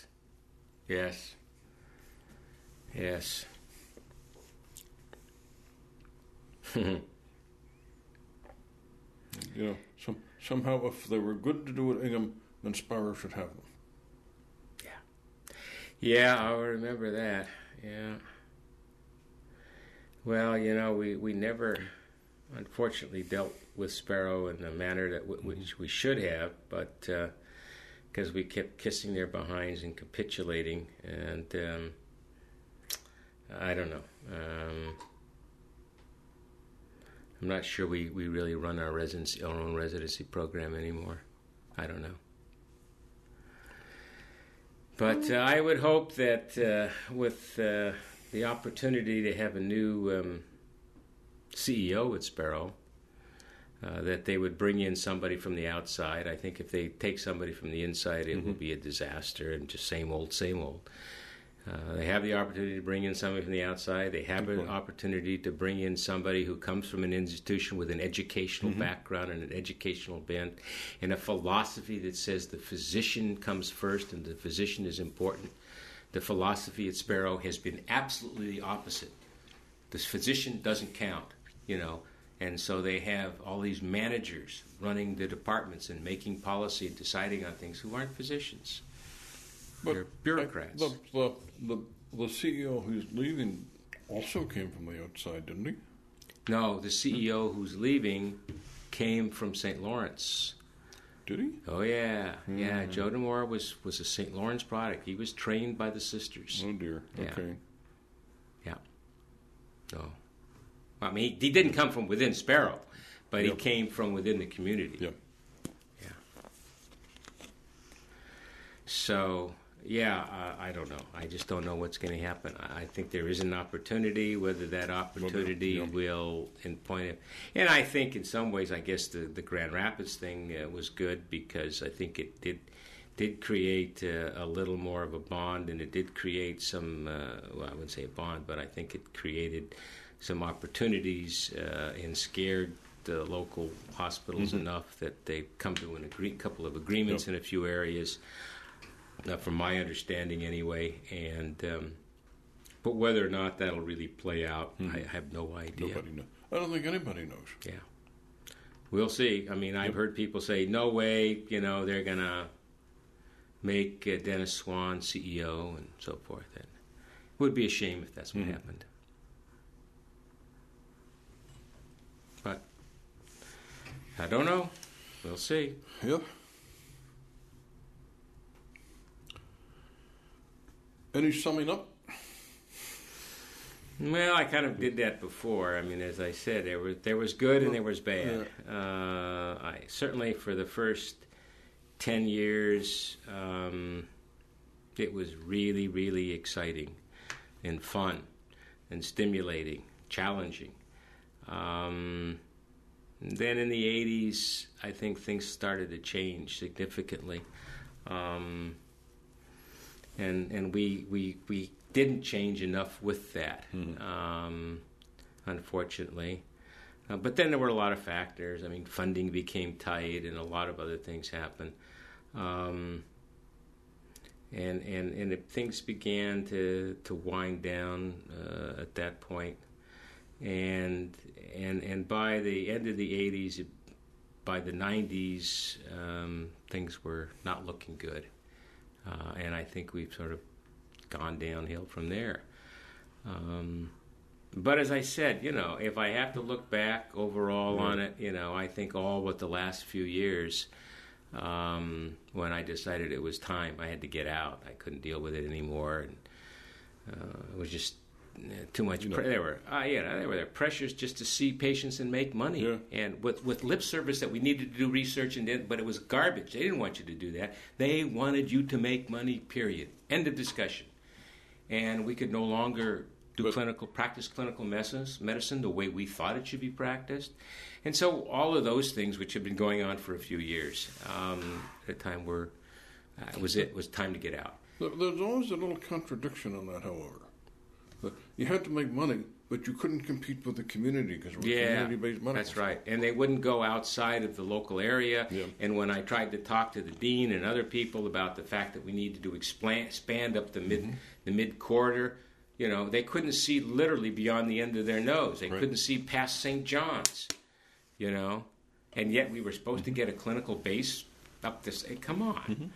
Somehow if they were good to do at Ingham, then Sparrow should have them. Yeah, I remember that. Yeah. Well, we never, unfortunately, dealt with Sparrow in the manner that which we should have, but because we kept kissing their behinds and capitulating, and I don't know. I'm not sure we really run our own residency program anymore. I don't know. But I would hope that with the opportunity to have a new CEO at Sparrow, that they would bring in somebody from the outside. I think if they take somebody from the inside, it will be a disaster and just same old, same old. They have the opportunity to bring in somebody from the outside. They have an opportunity to bring in somebody who comes from an institution with an educational background and an educational bent and a philosophy that says the physician comes first and the physician is important. The philosophy at Sparrow has been absolutely the opposite. The physician doesn't count, and so they have all these managers running the departments and making policy and deciding on things who aren't physicians. But they're bureaucrats. The CEO who's leaving also came from the outside, didn't he? No, the CEO who's leaving came from St. Lawrence. Did he? Oh, yeah. Yeah, Joe DeMora was a St. Lawrence product. He was trained by the sisters. Oh, dear. Yeah. Okay. Yeah. So, I mean, he didn't come from within Sparrow, but he came from within the community. Yep. Yeah. So, I don't know. I just don't know what's going to happen. I think there is an opportunity, whether that opportunity will point it. And I think in some ways, I guess the Grand Rapids thing was good because I think it did create a little more of a bond, and it did create some, I wouldn't say a bond, but I think it created some opportunities and scared the local hospitals enough that they come to a couple of agreements in a few areas. From my understanding, anyway, and But whether or not that'll really play out, I have no idea. Nobody knows. I don't think anybody knows. Yeah. We'll see. I mean, I've heard people say, no way, they're going to make Dennis Swan CEO and so forth. And it would be a shame if that's what happened. But I don't know. We'll see. Yep. Any summing up? Well, I kind of did that before. I mean, as I said, there was good and there was bad. I certainly for the first 10 years, it was really, really exciting and fun and stimulating, challenging. Then in the 80s, I think things started to change significantly. And we didn't change enough with that, unfortunately. But then there were a lot of factors. I mean, funding became tight, and a lot of other things happened. And things began to wind down at that point. And by the end of the 80s, by the 90s, things were not looking good. And I think we've sort of gone downhill from there. But as I said, if I have to look back overall on it, I think all but the last few years, when I decided it was time, I had to get out. I couldn't deal with it anymore, and it was just too much. There were pressures just to see patients and make money, and with lip service that we needed to do research, but it was garbage. They didn't want you to do that. They wanted you to make money. Period. End of discussion. And we could no longer practice clinical medicine the way we thought it should be practiced. And so all of those things, which have been going on for a few years, at a time it was time to get out. There's always a little contradiction on that, however. You had to make money, but you couldn't compete with the community because it was community-based medical. That's right. And they wouldn't go outside of the local area. Yeah. And when I tried to talk to the dean and other people about the fact that we needed to expand up the mid corridor, they couldn't see literally beyond the end of their nose. They couldn't see past St. John's, and yet we were supposed to get a clinical base up this. Hey, come on,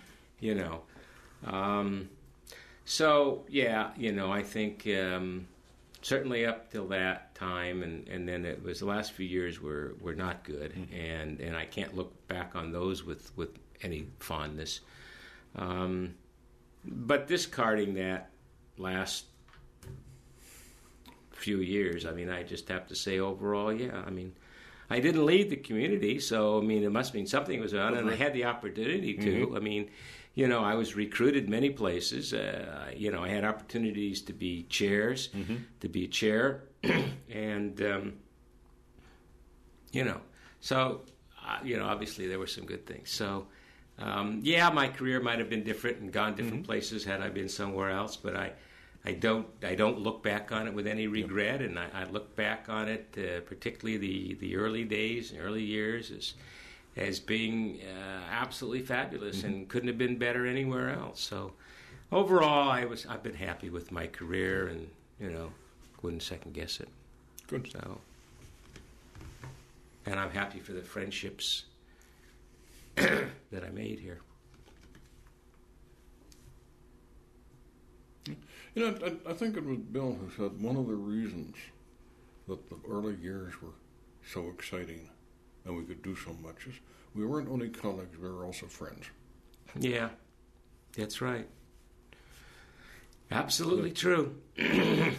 So, I think certainly up till that time, and then it was the last few years were not good, and I can't look back on those with any fondness. But discarding that last few years, I mean, I just have to say overall, I mean, I didn't lead the community, so, I mean, it must mean something was on, and I had the opportunity to. I mean, I was recruited many places. I had opportunities to be chairs, to be a chair, and, so, obviously there were some good things. So, my career might have been different and gone different places had I been somewhere else, but I don't look back on it with any regret, and I look back on it, particularly the early days and early years, as being absolutely fabulous and couldn't have been better anywhere else. So overall, I've been happy with my career, and wouldn't second guess it. Good. So, and I'm happy for the friendships that I made here. I think it was Bill who said one of the reasons that the early years were so exciting and we could do so much is we weren't only colleagues, we were also friends. Yeah, that's right. Absolutely true. Yeah.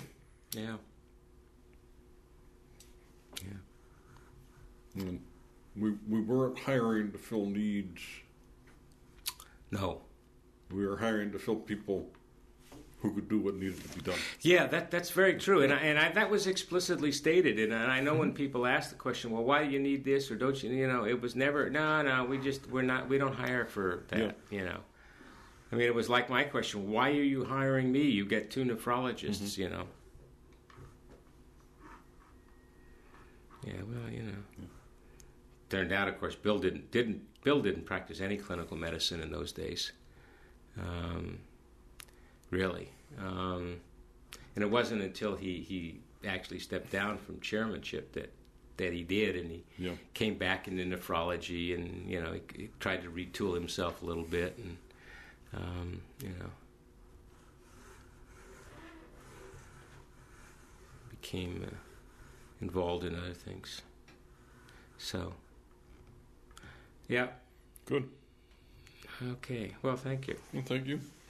And we weren't hiring to fill needs. No. We were hiring to fill people who could do what needed to be done. Yeah, that's very true, and that was explicitly stated. And I know when people ask the question, well, why do you need this or don't you? It was never no. We don't hire for that. Yeah. I mean, it was like my question: why are you hiring me? You get 2 nephrologists. Yeah, well, Turned out, of course, Bill didn't practice any clinical medicine in those days. Really. And it wasn't until he actually stepped down from chairmanship that he did, and he came back into nephrology, and he tried to retool himself a little bit, and became involved in other things. So, yeah. Good. Okay. Well, thank you. Well, thank you.